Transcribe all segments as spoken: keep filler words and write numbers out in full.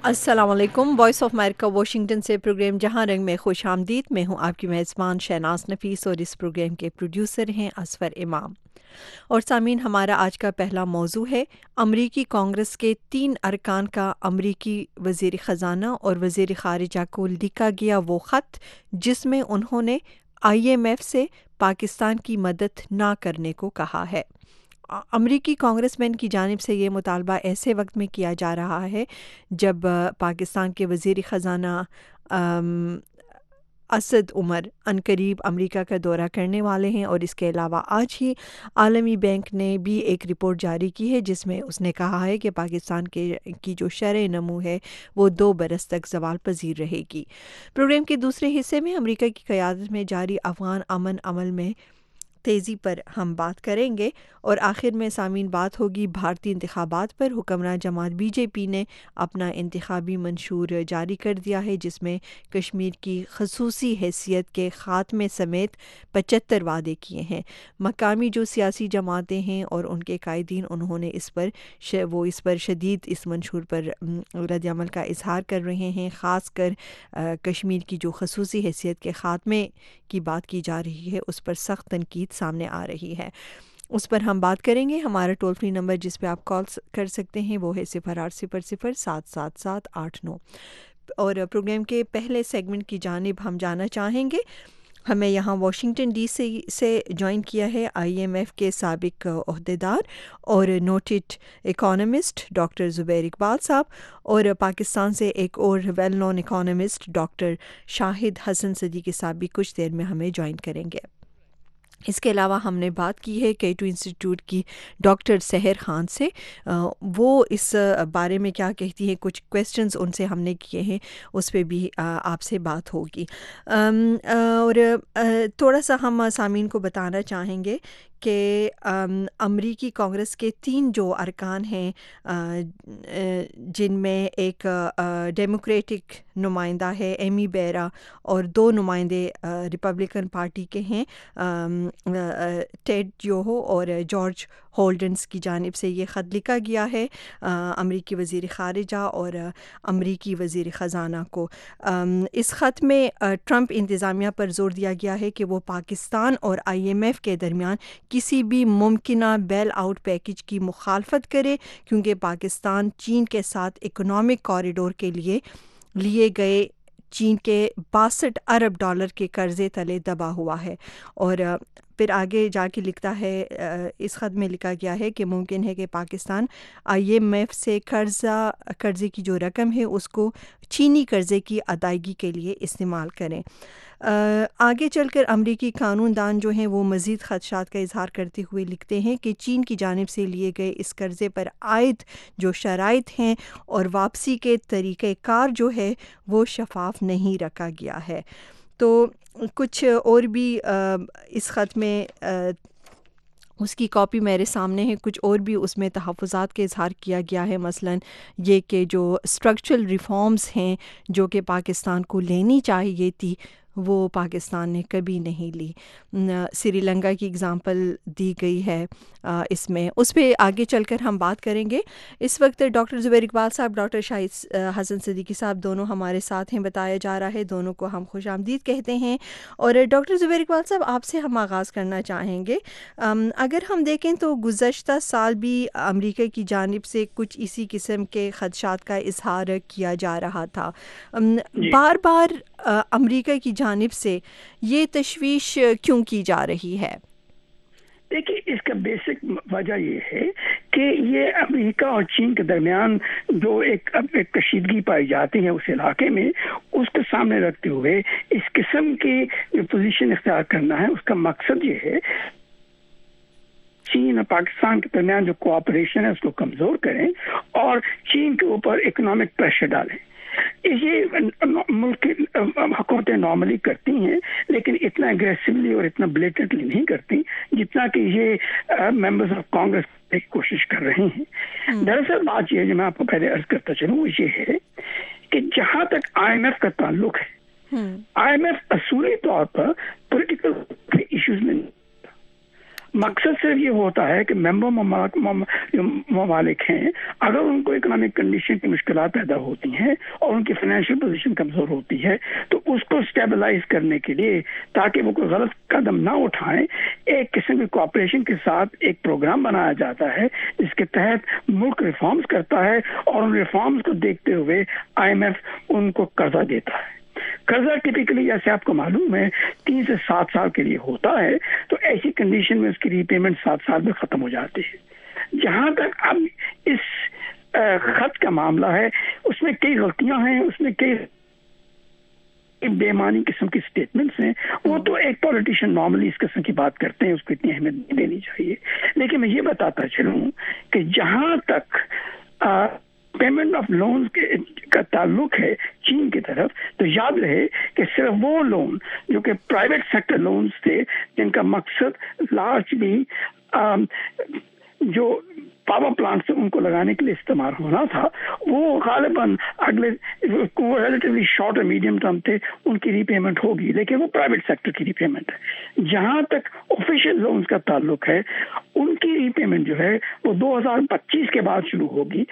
अस्सलाम वालेकुम। Voice of America Washington से प्रोग्राम जहां रंग में खुश आमदीद। मैं हूं आपकी मेज़बान शहनाज नफीस और इस प्रोग्राम के प्रोड्यूसर हैं असफर इमाम। और सामीन, हमारा आज का पहला मौजू है अमरीकी कांग्रेस के तीन अरकान का अमरीकी वज़ीर ख़जाना और वज़ीर ख़ारिजा को लिखा गया वो ख़त जिसमें उन्होंने आई एम एफ से पाकिस्तान की मदद ना करने को कहा है। अ- अमरीकी कांग्रेसमैन की जानिब से ये मुतालबा ऐसे वक्त में किया जा रहा है जब अ, पाकिस्तान के वज़ीर ख़जाना अम, असद उमर अनकरीब अमेरिका का दौरा करने वाले हैं। और इसके अलावा आज ही आलमी बैंक ने भी एक रिपोर्ट जारी की है जिसमें उसने कहा है कि पाकिस्तान के की जो शरह नमू है वो दो बरस तक ज़वाल पजीर रहेगी। प्रोग्राम के दूसरे हिस्से में अमेरिका की क़यादत में जारी अफ़गान अमन अमल में तेज़ी पर हम बात करेंगे। और आखिर में सामीन बात होगी भारतीय इंतखाबात पर। हुक्मरान जमात बी जे पी ने अपना इंतखाबी मंशूर जारी कर दिया है जिसमें कश्मीर की खसूसी हैसियत के ख़ात्मे समेत पचहत्तर वादे किए हैं। मकामी जो सियासी जमातें हैं और उनके कायदीन उन्होंने इस पर श, वो इस पर शदीद इस मंशूर पर रद्द-ए-अमल का इजहार कर रहे हैं। ख़ास कर अ, कश्मीर की जो खसूसी हैसियत के ख़ात्मे की बात की जा रही है उस पर सख्त तनकीद सामने आ रही है। उस पर हम बात करेंगे। हमारा टोल फ्री नंबर जिस पे आप कॉल स- कर सकते हैं वो है सिफर आठ सिफर सिफर सात सात सात आठ नौ। और प्रोग्राम के पहले सेगमेंट की जानिब हम जाना चाहेंगे। हमें यहाँ वाशिंगटन डीसी से ज्वाइन किया है आईएमएफ के साबिक ओहदेदार और noted economist doctor Zubair Iqbal साहब, और पाकिस्तान से एक और well known economist doctor Shahid Hasan Siddiqui साहब भी कुछ देर में हमें ज्वाइन करेंगे। इसके अलावा हमने बात की है के टू इंस्टीट्यूट की डॉक्टर सहर खान से। अ, वो इस बारे में क्या कहती हैं, कुछ क्वेश्चंस उनसे हमने किए हैं, उस पे भी अ, आपसे बात होगी। अम, अ, और अ, थोड़ा सा हम सामीन को बताना चाहेंगे कि अम, अमरीकी कांग्रेस के तीन जो अरकान हैं अ, अ, जिनमें एक अ, डेमोक्रेटिक नुमाइंदा है एमी बेरा और दो नुमाइंदे अ, रिपब्लिकन पार्टी के हैं, अम, अ, अ, टेड योहो और जॉर्ज होल्डन्स की जानिब से ये ख़त लिखा गया है अ, अमरीकी वज़ीर ख़ारिजा और अ, अमरीकी वज़ीर ख़जाना को। अम, इस ख़त में अ, ट्रंप इंतज़ामिया पर ज़ोर दिया गया है कि वो पाकिस्तान और आईएमएफ के दरमियान किसी भी मुमकिना बेल आउट पैकेज की मुखालफत करे क्योंकि पाकिस्तान चीन के साथ इकोनॉमिक कॉरिडोर के लिए लिए गए चीन के बासठ अरब डॉलर के कर्जे तले दबा हुआ है। और अ, फिर आगे जाके लिखता है, अ, इस ख़त में लिखा गया है कि मुमकिन है कि पाकिस्तान आईएमएफ से कर्जा कर्जे की जो रकम है उसको चीनी कर्जे की अदायगी के लिए इस्तेमाल करें। अ, आगे चलकर अमरीकी कानूनदान जो हैं वो मज़ीद ख़दशात का इजहार करते हुए लिखते हैं कि चीन की जानिब से लिए गए इस कर्ज़े पर आयद जो शराइत हैं और वापसी के तरीक़ेकार जो है वो शफाफ नहीं रखा गया है। तो कुछ और भी अ, इस ख़त में अ, उसकी कॉपी मेरे सामने है, कुछ और भी उसमें तहफ़्फ़ुज़ात का इज़हार किया गया है, मसलन ये कि जो स्ट्रक्चरल रिफ़ॉर्म्स हैं जो कि पाकिस्तान को लेनी चाहिए थी वो पाकिस्तान ने कभी नहीं ली। न- श्रीलंका की एग्ज़ाम्पल दी गई है अ, इसमें, उस पे आगे चलकर हम बात करेंगे। इस वक्त डॉक्टर ज़ुबैर इकबाल साहब, डॉक्टर शाहिद अ, हसन सिद्दीकी साहब दोनों हमारे साथ हैं, बताया जा रहा है। दोनों को हम खुश आमदीद कहते हैं। और डॉक्टर ज़ुबैर इकबाल साहब, आपसे हम आगाज़ करना चाहेंगे। अम, अगर हम देखें तो गुज़श्ता साल भी अमेरिका की जानिब से कुछ इसी किस्म के ख़दशात का इजहार किया जा रहा था। अम, जी बार बार अ, अमेरिका की जानिब से ये तशवीश क्यों की जा रही है? देखिए, इसका बेसिक वजह ये है कि ये अमेरिका और चीन के दरमियान जो एक अब एक कशीदगी पाई जाती है उस इलाके में, उसको सामने रखते हुए इस किस्म की जो पोजीशन इख्तियार करना है उसका मकसद ये है चीन और पाकिस्तान के दरमियान जो कोऑपरेशन है उसको कमजोर करें और चीन के ऊपर इकोनॉमिक प्रेशर डालें। ये मुल्क की हुकूमतें नॉर्मली करती हैं लेकिन इतना एग्रेसिवली और इतना ब्लेटेंटली नहीं करती जितना कि ये मेंबर्स ऑफ कांग्रेस की कोशिश कर रहे हैं। दरअसल बात यह जो मैं आपको पहले अर्ज करता चलूं वो ये है कि जहां तक आईएमएफ का ताल्लुक है, आईएमएफ असूली तौर पर पॉलिटिकल इश्यूज में مقصد صرف یہ ہوتا ہے کہ ممبر ممالک ہیں اگر ان کو اکنامک کنڈیشن کی مشکلات پیدا ہوتی ہیں اور ان کی فائنینشیل پوزیشن کمزور ہوتی ہے تو اس کو اسٹیبلائز کرنے کے لیے تاکہ وہ کوئی غلط قدم نہ اٹھائیں ایک قسم کی کوآپریشن کے ساتھ ایک پروگرام بنایا جاتا ہے جس کے تحت ملک ریفارمز کرتا ہے اور ان ریفارمز کو دیکھتے ہوئے آئی ایم ایف ان کو قرضہ دیتا ہے. قرضہ ٹپکلی جیسے آپ کو معلوم ہے تین سے سات سال کے لیے ہوتا ہے تو ایسی کنڈیشن میں اس کی ری پیمنٹ سات سال میں ختم ہو جاتی ہے. جہاں تک اب اس خط کا معاملہ ہے اس میں کئی غلطیاں ہیں, اس میں کئی بے معنی قسم کی سٹیٹمنٹس ہیں. وہ تو ایک پولیٹیشین نارملی اس قسم کی بات کرتے ہیں, اس کو اتنی اہمیت نہیں دینی چاہیے. لیکن میں یہ بتاتا چلوں کہ جہاں تک پیمنٹ آف لونز کا تعلق ہے چین کی طرف تو یاد رہے کہ صرف وہ لون جو کہ پرائیویٹ سیکٹر لونز تھے جن کا مقصد لارجلی جو پاور پلانٹ سے ان کو لگانے کے لیے استعمال ہونا تھا وہ غالباً اگلے ریلیٹیولی شارٹ اور میڈیم ٹرم تھے, ان کی ری پیمنٹ ہوگی لیکن وہ پرائیویٹ سیکٹر کی ری پیمنٹ ہے. جہاں تک آفیشیل لونز کا تعلق ہے ان کی ری پیمنٹ جو ہے وہ دو ہزار پچیس کے بعد شروع ہوگی.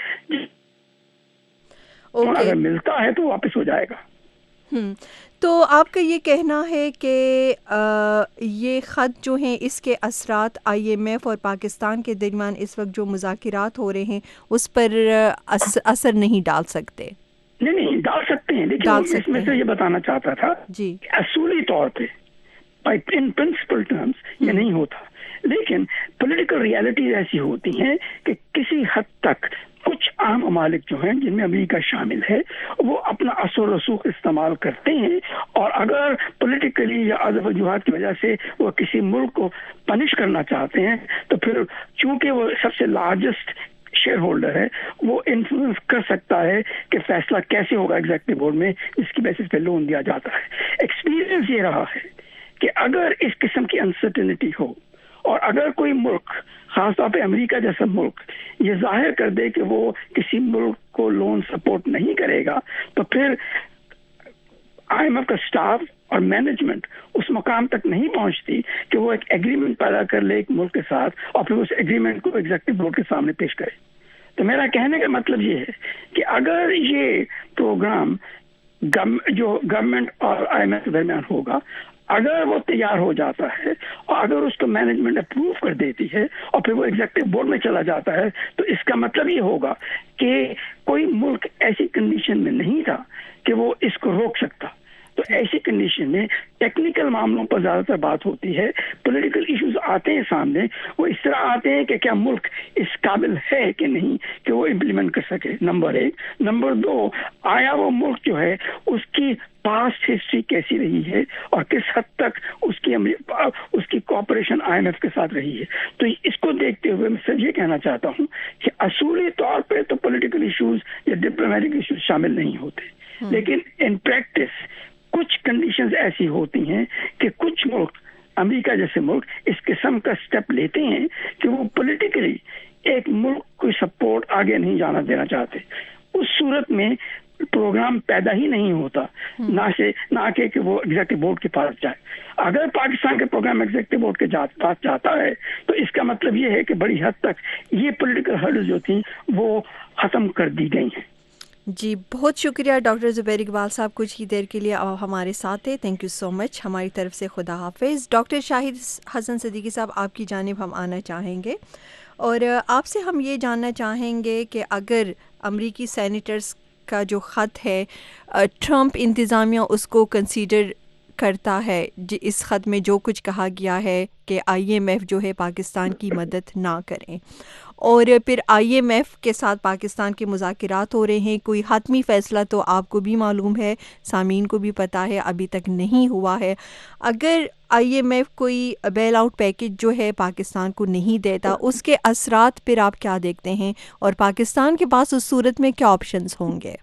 okay. اگر ملتا ہے تو واپس ہو جائے گا. ہم تو آپ کا یہ کہنا ہے کہ آ, یہ خط جو ہیں اس کے اثرات آئی ایم ایف اور پاکستان کے درمیان اس وقت جو مذاکرات ہو رہے ہیں اس پر اثر نہیں ڈال سکتے؟ نہیں نہیں ڈال سکتے ہیں, لیکن ڈال اس سکتے میں سے ہیں. یہ بتانا چاہتا تھا جی اصولی طور پہ ان پرنسپل ٹرمز یہ نہیں ہوتا, لیکن پولیٹیکل ریالٹیز ایسی ہوتی ہیں کہ کسی حد تک کچھ عام ممالک جو ہیں جن میں امریکہ شامل ہے وہ اپنا اثر و رسوخ استعمال کرتے ہیں اور اگر پولیٹیکلی یا ادب وجوہات کی وجہ سے وہ کسی ملک کو پنش کرنا چاہتے ہیں تو پھر چونکہ وہ سب سے لارجسٹ شیئر ہولڈر ہے وہ انفلوئنس کر سکتا ہے کہ فیصلہ کیسے ہوگا ایگزیکٹو بورڈ میں جس کی بیسس پہ لون دیا جاتا ہے. ایکسپیرئنس یہ رہا ہے کہ اگر اس قسم کی انسرٹنٹی ہو اور اگر کوئی ملک خاص طور پہ امریکہ جیسا ملک یہ ظاہر کر دے کہ وہ کسی ملک کو لون سپورٹ نہیں کرے گا تو پھر آئی ایم ایف کا اسٹاف اور مینجمنٹ اس مقام تک نہیں پہنچتی کہ وہ ایک ایگریمنٹ پیدا کر لے ایک ملک کے ساتھ اور پھر اس ایگریمنٹ کو ایگزیکٹو بورڈ کے سامنے پیش کرے. تو میرا کہنے کا مطلب یہ ہے کہ اگر یہ پروگرام جو گورنمنٹ اور آئی ایم ایف کے درمیان ہوگا اگر وہ تیار ہو جاتا ہے اور اگر اس کو مینجمنٹ اپروو کر دیتی ہے اور پھر وہ ایگزیکٹو بورڈ میں چلا جاتا ہے تو اس کا مطلب یہ ہوگا کہ کوئی ملک ایسی کنڈیشن میں نہیں تھا کہ وہ اس کو روک سکتا. تو ایسی کنڈیشن میں ٹیکنیکل معاملوں پر زیادہ تر بات ہوتی ہے, پولیٹیکل ایشوز آتے ہیں سامنے, وہ اس طرح آتے ہیں کہ کیا ملک اس قابل ہے کہ نہیں کہ وہ امپلیمنٹ کر سکے, نمبر ایک. نمبر دو, آیا وہ ملک جو ہے اس کی پاسٹ ہسٹری کیسی رہی ہے اور کس حد تک اس کی اس کی کوآپریشن آئی ایم ایف کے ساتھ رہی ہے. تو اس کو دیکھتے ہوئے میں صرف یہ کہنا چاہتا ہوں کہ اصولی طور پہ تو پولیٹیکل ایشوز یا ڈپلومیٹک ایشوز شامل نہیں ہوتے, لیکن ان پریکٹس کچھ کنڈیشنز ایسی ہوتی ہیں کہ کچھ ملک امریکہ جیسے ملک اس قسم کا سٹیپ لیتے ہیں کہ وہ پولیٹیکلی ایک ملک کو سپورٹ آگے نہیں جانا دینا چاہتے. اس صورت میں پروگرام پیدا ہی نہیں ہوتا نہ سے نہ کہ کہ وہ ایگزیکٹو بورڈ کے پاس جائے. اگر پاکستان کے پروگرام ایگزیکٹو بورڈ کے پاس جاتا ہے تو اس کا مطلب یہ ہے کہ بڑی حد تک یہ پولیٹیکل ہرڈلز جو تھیں وہ ختم کر دی گئی ہیں. جی بہت شکریہ ڈاکٹر زبیر اقبال صاحب, کچھ ہی دیر کے لیے ہمارے ساتھ ہیں. Thank you so much. ہماری طرف سے خدا حافظ. ڈاکٹر شاہد حسن صدیقی صاحب آپ کی جانب ہم آنا چاہیں گے اور آپ سے ہم یہ جاننا چاہیں گے کہ اگر امریکی سینیٹرز کا جو خط ہے ٹرمپ انتظامیہ اس کو کنسیڈر کرتا ہے, اس خط میں جو کچھ کہا گیا ہے کہ آئی ایم ایف جو ہے پاکستان کی مدد نہ کریں اور پھر آئی ایم ایف کے ساتھ پاکستان کے مذاکرات ہو رہے ہیں, کوئی حتمی فیصلہ تو آپ کو بھی معلوم ہے, سامعین کو بھی پتہ ہے, ابھی تک نہیں ہوا ہے. اگر آئی ایم ایف کوئی بیل آؤٹ پیکج جو ہے پاکستان کو نہیں دیتا, اس کے اثرات پھر آپ کیا دیکھتے ہیں اور پاکستان کے پاس اس صورت میں کیا آپشنز ہوں گے؟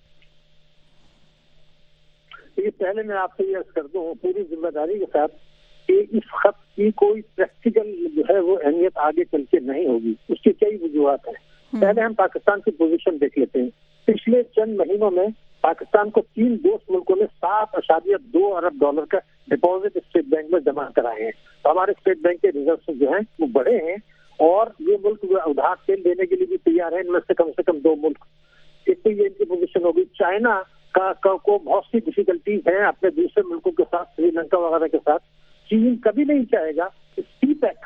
پہلے میں آپ سے یہ عرض کر دوں پوری ذمہ داری کے ساتھ کہ اس خط کی کوئی پریکٹیکل جو ہے وہ اہمیت آگے چل کے نہیں ہوگی. اس کی کئی وجوہات ہیں. پہلے ہم پاکستان کی پوزیشن دیکھ لیتے ہیں. پچھلے چند مہینوں میں پاکستان کو تین دوست ملکوں نے سات اشاریہ دو ارب ڈالر کا ڈپازٹ اسٹیٹ بینک میں جمع کرائے ہیں. تو ہمارے اسٹیٹ بینک کے ریزرو جو ہیں وہ بڑے ہیں اور یہ ملک ادھار تیل دینے کے لیے بھی تیار ہیں. ان میں سے کم سے کم دو ملک, ایک تو یہ ان کی پوزیشن ہوگی. چائنا کا کو بہت سی ڈیفیکلٹیز ہیں اپنے دوسرے ملکوں کے ساتھ, سری لنکا وغیرہ کے ساتھ. چین کبھی نہیں چاہے گا کہ سی پیک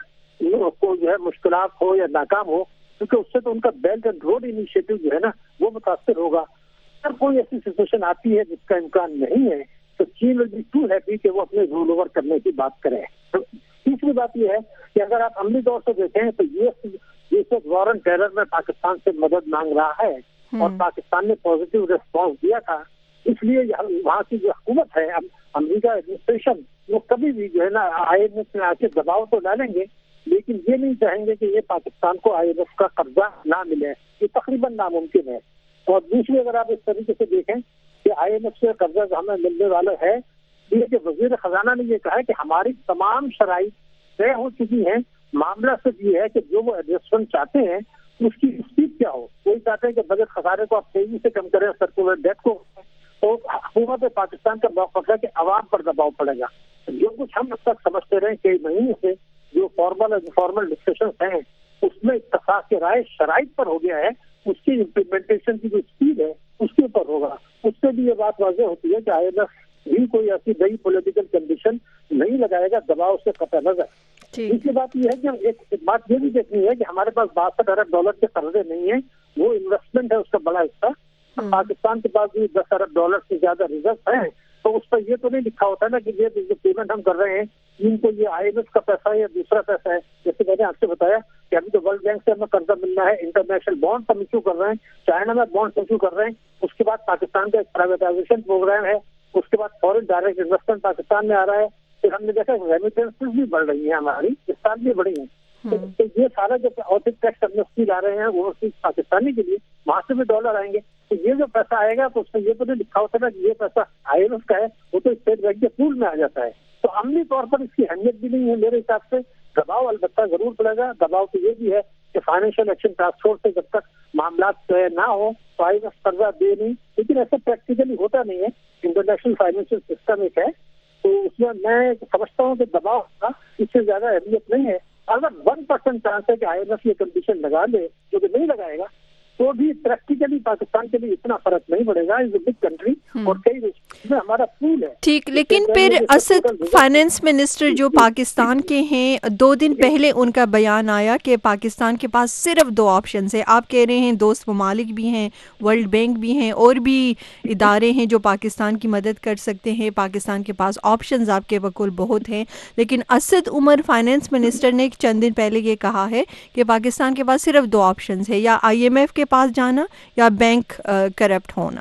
کو جو ہے مشکلات ہو یا ناکام ہو, کیونکہ اس سے تو ان کا بیلٹ اینڈ روڈ انیشیٹو جو ہے نا وہ متاثر ہوگا. اگر کوئی ایسی سچویشن آتی ہے جس کا امکان نہیں ہے تو چین ول بی ٹو ہیپی کہ وہ اپنے رول اوور کرنے کی بات کرے. تیسری بات یہ ہے کہ اگر آپ عملی طور سے دیکھیں تو یو ایس جیسے وار آن ٹیرر میں پاکستان سے مدد مانگ رہا ہے اور پاکستان نے پازیٹیو ریسپانس دیا تھا. اس لیے وہاں کی جو حکومت ہے امریکہ ایڈمنسٹریشن وہ کبھی بھی جو ہے نا آئی ایم ایف میں آ کے دباؤ تو ڈالیں گے, لیکن یہ نہیں چاہیں گے کہ یہ پاکستان کو آئی ایم ایف کا قرضہ نہ ملے. یہ تقریباً ناممکن ہے. اور دوسری اگر آپ اس طریقے سے دیکھیں کہ آئی ایم ایف سے قرضہ ہمیں ملنے والا ہے, یہ کہ وزیر خزانہ نے یہ کہا ہے کہ ہماری تمام شرائط طے ہو چکی ہیں. معاملہ صرف یہ ہے کہ جو وہ ایڈجسٹمنٹ چاہتے ہیں اس کی اسپیڈ کیا ہو. کوئی چاہتے ہیں کہ بجٹ خسارے کو آپ تیزی سے کم کریں, سرکولر ڈیٹ کو, تو حکومت پاکستان کا موقف ہے کہ عوام پر دباؤ پڑے گا. جو کچھ ہم اب تک سمجھتے رہے کئی مہینے سے جو فارمل انفارمل ڈسکشنز ہیں اس میں اتفاق کے رائے شرائط پر ہو گیا ہے, اس کی امپلیمنٹیشن کی جو اسپیڈ ہے اس کے اوپر ہوگا. اس سے بھی یہ بات واضح ہوتی ہے کہ آئی ایم ایف بھی کوئی ایسی نئی پولیٹیکل کنڈیشن نہیں لگائے گا دباؤ سے قطع نظر. دوسری بات یہ ہے کہ ایک بات یہ بھی دیکھنی ہے کہ ہمارے پاس باسٹھ ارب ڈالر کے قرضے نہیں ہیں, وہ انویسٹمنٹ ہے اس کا بڑا حصہ. پاکستان کے پاس بھی دس ارب ڈالر سے زیادہ ریزرو ہیں, تو اس پر یہ تو نہیں لکھا ہوتا نا کہ یہ جو پیمنٹ ہم کر رہے ہیں ان کو یہ آئی ایم ایف کا پیسہ ہے یا دوسرا پیسہ ہے. جیسے میں نے آپ سے بتایا کہ ابھی تو ورلڈ بینک سے ہمیں قرضہ ملنا ہے, انٹرنیشنل بانڈ ہم ایشو کر رہے ہیں, چائنا میں بانڈ ایشو کر رہے ہیں. اس کے بعد پاکستان کا ایک پرائیویٹائزیشن پروگرام ہے, اس کے بعد فورن ڈائریکٹ انویسٹمنٹ پاکستان میں آ رہا ہے. پھر ہم نے دیکھا ریمیٹنسز بھی بڑھ رہی ہیں ہماری, اس سال بھی بڑھی ہیں. تو یہ سارا جو آؤٹنگ ٹیکس امنسٹی لا رہے ہیں وہ پاکستانی کے لیے, وہاں سے بھی ڈالر آئیں گے. تو یہ جو پیسہ آئے گا تو اس میں یہ تو نہیں لکھا ہوتا نا کہ یہ پیسہ آئی ایم ایف کا ہے, وہ تو اسٹیٹ بینک کے پول میں آ جاتا ہے. تو عملی طور پر اس کی اہمیت بھی نہیں ہے میرے حساب سے. دباؤ البتہ ضرور پڑے گا. دباؤ تو یہ بھی ہے کہ فائنینشیل ایکشن ٹاسک فورس سے جب تک معاملات طے نہ ہو تو آئی ایم ایف قرضہ دے نہیں, لیکن ایسا پریکٹیکلی ہوتا نہیں ہے. انٹرنیشنل فائنینشیل سسٹم ایک ہے, تو اس میں میں سمجھتا ہوں کہ دباؤ کا اس سے زیادہ اہمیت نہیں ہے. اگر ون پرسینٹ چانس ہے کہ آئی ایم ایف یہ کنڈیشن لگا لے, جو کہ نہیں لگائے گا, تو بھی پریکٹیکلی پاکستان کے لیے اتنا فرق نہیں پڑے گا. از اے بگ کنٹری اور کئی میں ہمارا پول ہے. ٹھیک, لیکن پھر اسد فائنانس منسٹر جو پاکستان کے ہیں, دو دن پہلے ان کا بیان آیا کہ پاکستان کے پاس صرف دو آپشنز ہیں. آپ کہہ رہے ہیں دوست ممالک بھی ہیں, ورلڈ بینک بھی ہیں, اور بھی ادارے ہیں جو پاکستان کی مدد کر سکتے ہیں. پاکستان کے پاس آپشنز آپ کے وکول بہت ہیں, لیکن اسد عمر فائنانس منسٹر نے چند دن پہلے یہ کہا ہے کہ پاکستان کے پاس صرف دو آپشنز ہیں, یا آئی ایم ایف کے پاس جانا یا بینک کرپٹ ہونا.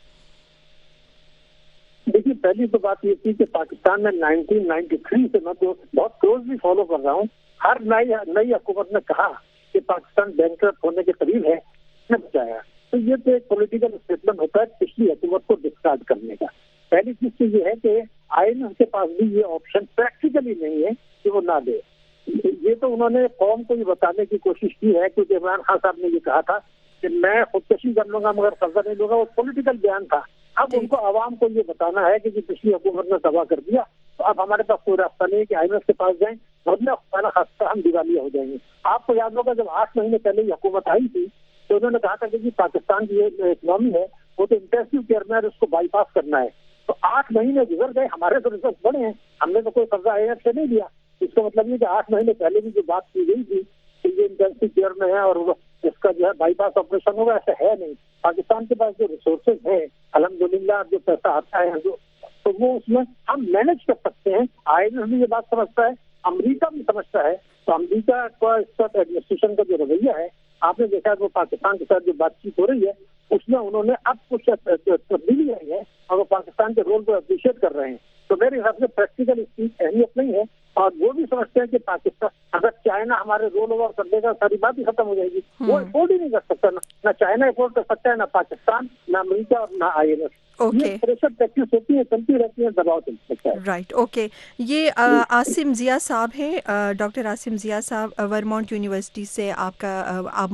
دیکھیے, پہلی تو بات یہ تھی کہ پاکستان میں نائنٹین نائنٹی تھری سے میں تو بہت کلوزلی فالو کر رہا ہوں, ہر نئی نئی حکومت نے کہا کہ پاکستان بینک کرپٹ ہونے کے قریب ہے, نہ بچایا. تو یہ تو ایک پولیٹیکل اسٹیٹمنٹ ہوتا ہے پچھلی حکومت کو ڈسکارڈ کرنے کا. پہلی چیز تو یہ ہے کہ آئی ایم ایف کے پاس بھی یہ آپشن پریکٹیکلی نہیں ہے کہ وہ نہ دے. یہ تو انہوں نے قوم کو یہ بتانے کی کوشش کی ہے, کیونکہ عمران خان صاحب نے یہ کہا تھا کہ میں خودکشی کر لوں گا مگر قرضہ نہیں لوں گا. وہ پولیٹیکل بیان تھا. اب ان کو عوام کو یہ بتانا ہے کہ جی پچھلی حکومت نے تباہ کر دیا, تو اب ہمارے پاس کوئی راستہ نہیں ہے کہ آئی ایم ایف کے پاس جائیں, ورنہ خانہ خاصہ ہم دیوالیہ ہو جائیں گے. آپ کو یاد ہوگا جب آٹھ مہینے پہلے یہ حکومت آئی تھی تو انہوں نے کہا تھا کہ جی پاکستان کی جو اکنامی ہے وہ تو انٹینسو کیئر میں ہے, اس کو بائی پاس کرنا ہے. تو آٹھ مہینے گزر گئے, ہمارے تو ریزرو بڑے ہیں, ہم نے تو کوئی قرضہ آئی ایم ایف سے نہیں دیا. اس کا مطلب یہ کہ آٹھ مہینے پہلے بھی جو بات کی گئی تھی کہ یہ انٹینسو کیئر میں ہے اور اس کا جو ہے بائی پاس آپریشن ہوگا, ایسا ہے نہیں. پاکستان کے پاس جو ریسورسز ہیں الحمدللہ, جو پیسہ آتا ہے جو, تو وہ اس میں ہم مینج کر سکتے ہیں. آئی ایم ایف بھی یہ بات سمجھتا ہے, امریکہ بھی سمجھتا ہے. تو امریکہ کا اس وقت ایڈمنسٹریشن کا جو رویہ ہے, آپ نے دیکھا وہ پاکستان کے ساتھ جو بات چیت ہو رہی ہے اس میں انہوں نے اب کچھ تبدیلی آئی ہے اور وہ پاکستان کے رول کو اپریشیٹ کر رہے ہیں. تو میرے حساب سے پریکٹیکل اس کی اہمیت نہیں ہے, اور وہ بھی سمجھتے ہیں کہ پاکستان اگر چائنا ہمارے رول اوور کر دے گا ساری بات ہی ختم ہو جائے گی. وہ افورڈ ہی نہیں کر سکتا, نہ چائنا افورڈ کر سکتا ہے, نہ پاکستان, نہ امریکہ اور نہ آئی ایم ایف. یہ پریشر پریکٹس ہوتی ہے, چلتی رہتی ہے, دباؤ چل سکتا ہے. Right, okay. یہ عاصم ضیاء صاحب ہیں, ڈاکٹر عاصم ضیاء صاحب ورمونٹ یونیورسٹی سے آپ کا آپ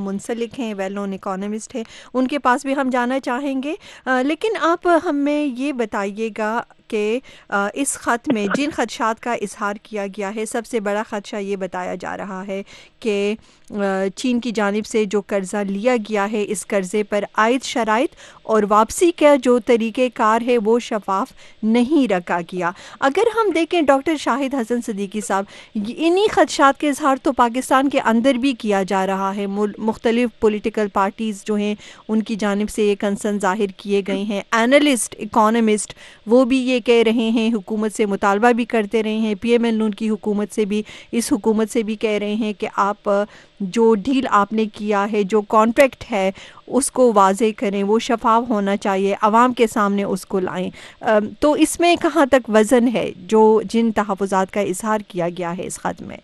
منسلک ہیں, ویل نون اکانومسٹ ہیں, ان کے پاس بھی ہم جانا چاہیں گے. لیکن آپ ہمیں یہ بتائیے گا کہ اس خط میں جن خدشات کا اظہار کیا گیا ہے, سب سے بڑا خدشہ یہ بتایا جا رہا ہے کہ چین کی جانب سے جو قرضہ لیا گیا ہے اس قرضے پر عائد شرائط اور واپسی کا جو طریقہ کار ہے وہ شفاف نہیں رکھا گیا. اگر ہم دیکھیں ڈاکٹر شاہد حسن صدیقی صاحب, انہی خدشات کے اظہار تو پاکستان کے اندر بھی کیا جا رہا ہے. مختلف پولیٹیکل پارٹیز جو ہیں ان کی جانب سے یہ کنسرن ظاہر کیے گئے ہیں. اینالسٹ, اکانومسٹ وہ بھی یہ کہہ رہے ہیں, حکومت سے مطالبہ بھی کرتے رہے ہیں, پی ایم ایل نون کی حکومت سے بھی, اس حکومت سے بھی کہہ رہے ہیں کہ آپ جو ڈیل آپ نے کیا ہے, جو کانٹریکٹ ہے اس کو واضح کریں, وہ شفاف ہونا چاہیے, عوام کے سامنے اس کو لائیں. تو اس میں کہاں تک وزن ہے جو جن تحفظات کا اظہار کیا گیا ہے اس خط میں؟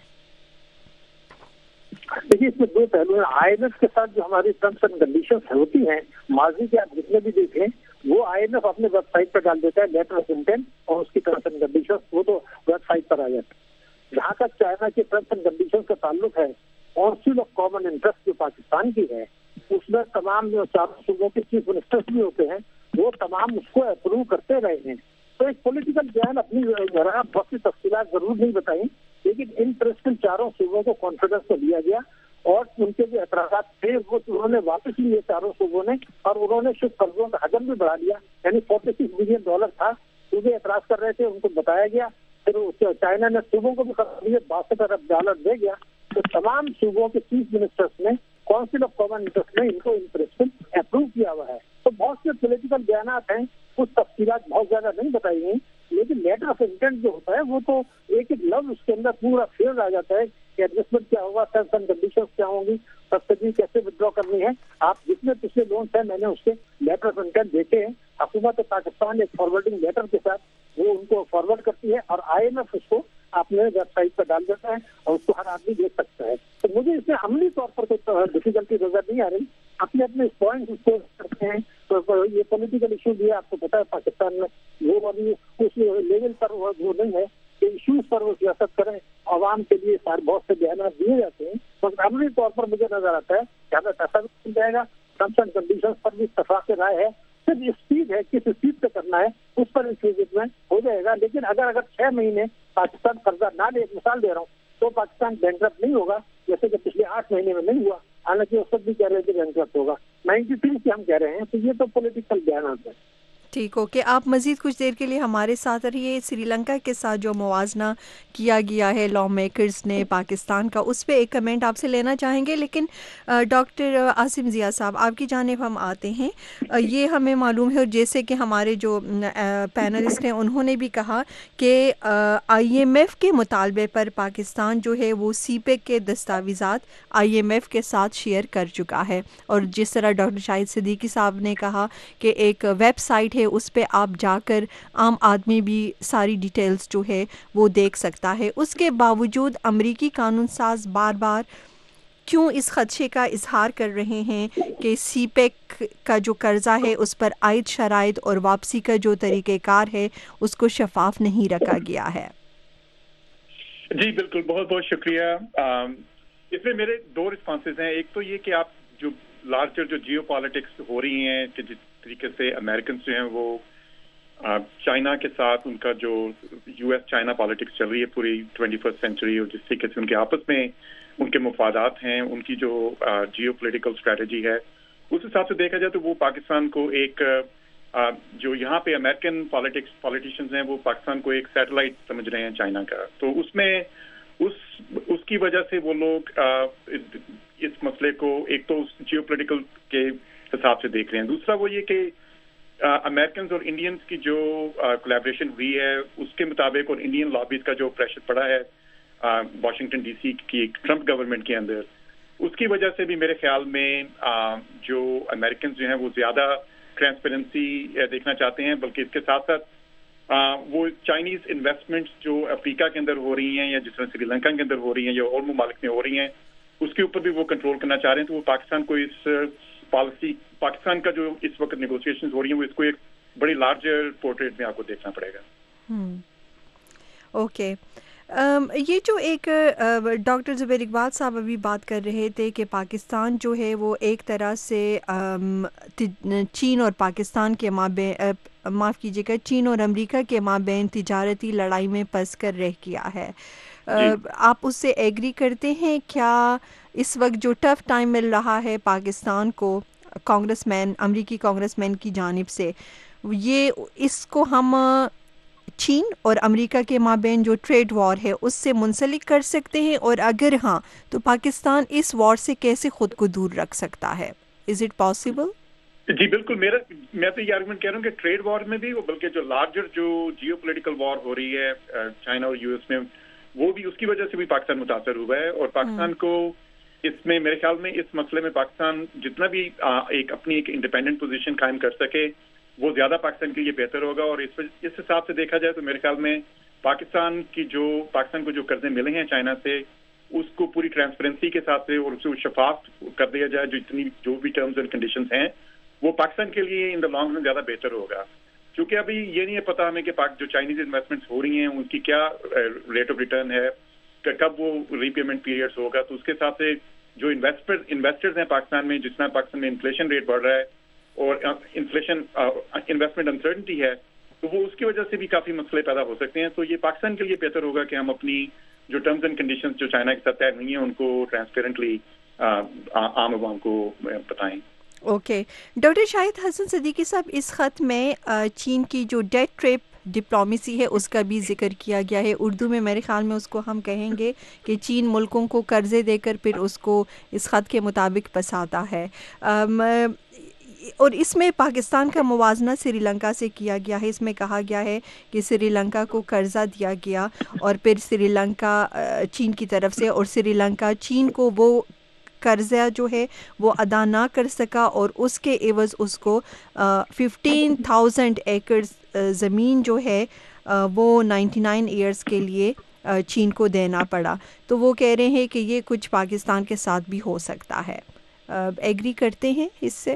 دیکھیے اس میں دو پہلو ہیں. آئی ایم ایف کے ساتھ جو ہماری ٹرمس اینڈ کنڈیشنز ہوتی ہیں ماضی کے آپ جتنے بھی دیکھیں وہ آئی ایم ایف اپنے ویب سائٹ پر ڈال دیتا ہے, لیٹر آف انٹینٹ اور اس کی ٹرمس اینڈ کنڈیشنز وہ تو ویب سائٹ پر آ جاتا ہے. جہاں تک چائنا کے ٹرمس اینڈ کنڈیشنز کا تعلق ہے, کونسل آف کامن انٹرسٹ جو پاکستان کی ہے اس میں تمام جو چاروں صوبوں کے چیف منسٹرز بھی ہوتے ہیں وہ تمام اس کو اپروو کرتے رہے ہیں. تو ایک پولیٹیکل بیان اپنی ذرا بہت سی تفصیلات ضرور نہیں بتائیں, لیکن ان پرنسپل چاروں صوبوں کو کانفیڈنس میں لیا گیا اور ان کے جو اعتراضات تھے وہ انہوں نے واپس لیے چاروں صوبوں نے, اور انہوں نے شدھ قرضوں کا حجم بھی بڑھا لیا. یعنی فورٹی سکس بلین ڈالر تھا, صوبے اعتراض کر رہے تھے, ان کو بتایا گیا, پھر چائنا نے صوبوں کو بھی قرض لیے باسٹھ ارب ڈالر دے گیا. تو تمام صوبوں کے چیف منسٹرز نے کونسل آف کامن انٹرسٹ میں ان کو ان پرنسپل اپروو کیا ہوا ہے. تو بہت سے پولیٹیکل بیانات ہیں, کچھ تفصیلات بہت زیادہ نہیں بتائی گئی, لیکن لیٹر آف انٹینٹ جو ہوتا ہے وہ تو ایک ایک لفظ اس کے اندر پورا فیئر آ جاتا ہے کہ ایڈجسٹمنٹ کیا ہوگا, ٹرمس اینڈ کنڈیشنز کیا ہوں گی, سبسڈی کیسے ودرا کرنی ہے. آپ جتنے پچھلے لونس ہیں میں نے اس کے لیٹر آف انٹینٹ دیکھے ہیں. حکومت پاکستان ایک فارورڈنگ لیٹر کے ساتھ وہ ان کو فارورڈ کرتی ہے اور آئی ایم ایف اس کو اپنے ویب سائٹ پر ڈال دیتا ہے اور اس کو ہر آدمی دیکھ سکتا ہے. تو مجھے اس میں عملی طور پر کوئی ڈیفیکلٹی نظر نہیں آ رہی. اپنے اپنے پوائنٹ اس کو کرتے ہیں. تو یہ پولیٹیکل ایشو بھی ہے, آپ کو پتا ہے پاکستان میں وہ ابھی اس لیول پر وہ نہیں ہے کہ ایشوز پر وہ سیاست کریں. عوام کے لیے سارے بہت سے بیانات دیے جاتے ہیں, مگر عملی طور پر مجھے نظر آتا ہے کہ ہمیں پیسہ بھی مل جائے گا, ٹرمس اینڈ کنڈیشنز پر بھی اتفاق رائے ہے, صرف اسپیڈ ہے کس اسپیڈ پہ کرنا ہے اس پر میں ہو جائے گا. لیکن اگر اگر چھ مہینے پاکستان قرضہ نہ لے, ایک مثال دے رہا ہوں, تو پاکستان بینکرپٹ نہیں ہوگا جیسے کہ پچھلے آٹھ مہینے میں نہیں ہوا, حالانکہ اس وقت بھی کہہ رہے تھے بینکرپٹ ہوگا. نائنٹی تھری سے ہم کہہ رہے ہیں. تو یہ تو پولیٹیکل بیانات ہیں. ٹھیک ہو کہ آپ مزید کچھ دیر کے لیے ہمارے ساتھ رہیے. سری لنکا کے ساتھ جو موازنہ کیا گیا ہے لا میکرز نے پاکستان کا, اس پہ ایک کمنٹ آپ سے لینا چاہیں گے, لیکن ڈاکٹر عاصم ضیاء صاحب آپ کی جانب ہم آتے ہیں. یہ ہمیں معلوم ہے, اور جیسے کہ ہمارے جو پینلسٹ ہیں انہوں نے بھی کہا کہ آئی ایم ایف کے مطالبے پر پاکستان جو ہے وہ سی پیک کے دستاویزات آئی ایم ایف کے ساتھ شیئر کر چکا ہے. اور جس طرح ڈاکٹر شاہد صدیقی صاحب نے کہا کہ ایک ویب سائٹ ہے اس پہ آپ جا کر عام آدمی بھی ساری ڈیٹیلز جو ہے وہ دیکھ سکتا ہے. اس کے باوجود امریکی قانون ساز بار بار کیوں اس خدشے کا اظہار کر رہے ہیں کہ سی پیک کا جو قرضہ ہے اس پر عائد شرائط اور واپسی کا جو طریقہ کار ہے اس کو شفاف نہیں رکھا گیا ہے؟ جی بالکل, بہت بہت شکریہ. اس میں میرے دو رسپانسز ہیں. ایک تو یہ کہ آپ جو لارجر جو جیو پالیٹکس ہو رہی ہیں کہ جس طریقے سے امریکنز جو ہیں وہ چائنا کے ساتھ ان کا جو یو ایس چائنا پالیٹکس چل رہی ہے پوری ٹوینٹی فرسٹ سینچری, اور جس طریقے سے ان کے آپس میں ان کے مفادات ہیں, ان کی جو جیو پولیٹیکل اسٹریٹجی ہے, اس حساب سے دیکھا جائے تو وہ پاکستان کو ایک جو یہاں پہ امریکن پالیٹکس پالیٹیشینز ہیں وہ پاکستان کو ایک سیٹلائٹ سمجھ رہے ہیں چائنا کا. تو اس میں اس اس کی وجہ سے وہ لوگ اس مسئلے کو ایک تو جیو پولیٹیکل کے حساب سے دیکھ رہے ہیں. دوسرا وہ یہ کہ امریکنز اور انڈینز کی جو کولیبریشن ہوئی ہے اس کے مطابق, اور انڈین لابیز کا جو پریشر پڑا ہے واشنگٹن ڈی سی کی ٹرمپ گورنمنٹ کے اندر, اس کی وجہ سے بھی میرے خیال میں جو امریکنز جو ہیں وہ زیادہ ٹرانسپیرنسی دیکھنا چاہتے ہیں, بلکہ اس کے ساتھ ساتھ وہ چائنیز انویسٹمنٹس جو افریقہ کے اندر ہو رہی ہیں یا جس طرح سری لنکا کے اندر ہو رہی ہیں یا اور ممالک میں ہو رہی ہیں اس کے اوپر بھی وہ کنٹرول کرنا چاہ رہے ہیں. تو وہ پاکستان کو اس پالیسی, پاکستان کا جو اس وقت نیگوسیشنز ہو رہی ہیں وہ اس کو ایک بڑی لارجر پورٹریٹ میں آپ کو دیکھنا پڑے گا. اوکے یہ جو ایک ڈاکٹر زبیر اقبال صاحب ابھی بات کر رہے تھے کہ پاکستان جو ہے وہ ایک طرح سے چین اور پاکستان کے مابین معاف کیجیے گا چین اور امریکہ کے مابین تجارتی لڑائی میں پس کر رہ گیا ہے، آپ اس سے ایگری کرتے ہیں؟ کیا اس وقت جو ٹف ٹائم مل رہا ہے پاکستان کو کانگریس مین امریکی کانگریس مین کی جانب سے، یہ اس کو ہم چین اور امریکہ کے مابین جو ٹریڈ وار ہے اس سے منسلک کر سکتے ہیں، اور اگر ہاں تو پاکستان اس وار سے کیسے خود کو دور رکھ سکتا ہے؟ Is it possible? جی بالکل، میرا میں تو یہ آرگومنٹ کہہ رہا ہوں کہ ٹریڈ وار میں بھی، بلکہ جو لارجر جو جیو پولیٹیکل وار ہو رہی ہے چائنا اور یو ایس میں، وہ بھی اس کی وجہ سے بھی پاکستان متاثر ہوا ہے، اور پاکستان کو اس میں میرے خیال میں اس مسئلے میں پاکستان جتنا بھی ایک اپنی ایک انڈیپینڈنٹ پوزیشن قائم کر سکے وہ زیادہ پاکستان کے لیے بہتر ہوگا. اور اس اس حساب سے دیکھا جائے تو میرے خیال میں پاکستان کی جو پاکستان کو جو قرضے ملے ہیں چائنا سے، اس کو پوری ٹرانسپیرنسی کے ساتھ سے اور اس کو شفاف کر دیا جائے، جو اتنی جو بھی ٹرمز اینڈ کنڈیشنز ہیں وہ پاکستان کے لیے ان دا لانگ رن زیادہ بہتر ہوگا. کیونکہ ابھی یہ نہیں ہے پتا ہمیں کہ جو چائنیز انویسٹمنٹس ہو رہی ہیں ان کی کیا ریٹ آف ریٹرن ہے، کب وہ ری پیمنٹ پیریڈس ہوگا. تو اس کے حساب سے جو انویسٹر انویسٹرز ہیں پاکستان میں، جس طرح پاکستان میں انفلیشن ریٹ بڑھ رہا ہے اور انفلیشن انویسٹمنٹ انسرٹنٹی ہے، تو وہ اس کی وجہ سے بھی کافی مسئلے پیدا ہو سکتے ہیں. تو یہ پاکستان کے لیے بہتر ہوگا کہ ہم اپنی جو ٹرمز اینڈ کنڈیشنز جو چائنا کے ساتھ طے ہوئی ہیں ان کو ٹرانسپیرنٹلی عام عوام کو بتائیں. اوکے ڈاکٹر شاہد حسن صدیقی صاحب، اس خط میں چین کی جو ڈیٹ ٹریپ ڈپلومیسی ہے اس کا بھی ذکر کیا گیا ہے. اردو میں میرے خیال میں اس کو ہم کہیں گے کہ چین ملکوں کو قرضے دے کر پھر اس کو اس خط کے مطابق پساتا ہے، اور اس میں پاکستان کا موازنہ سری لنکا سے کیا گیا ہے. اس میں کہا گیا ہے کہ سری لنکا کو قرضہ دیا گیا اور پھر سری لنکا چین کی طرف سے، اور سری لنکا چین کو وہ قرضہ جو ہے وہ ادا نہ کر سکا، اور اس کے عوض اس کو ففٹین تھاؤزینڈ ایکڑز زمین جو ہے وہ نائنٹی نائن ایئرس کے لیے چین کو دینا پڑا. تو وہ کہہ رہے ہیں کہ یہ کچھ پاکستان کے ساتھ بھی ہو سکتا ہے. ایگری کرتے ہیں اس سے؟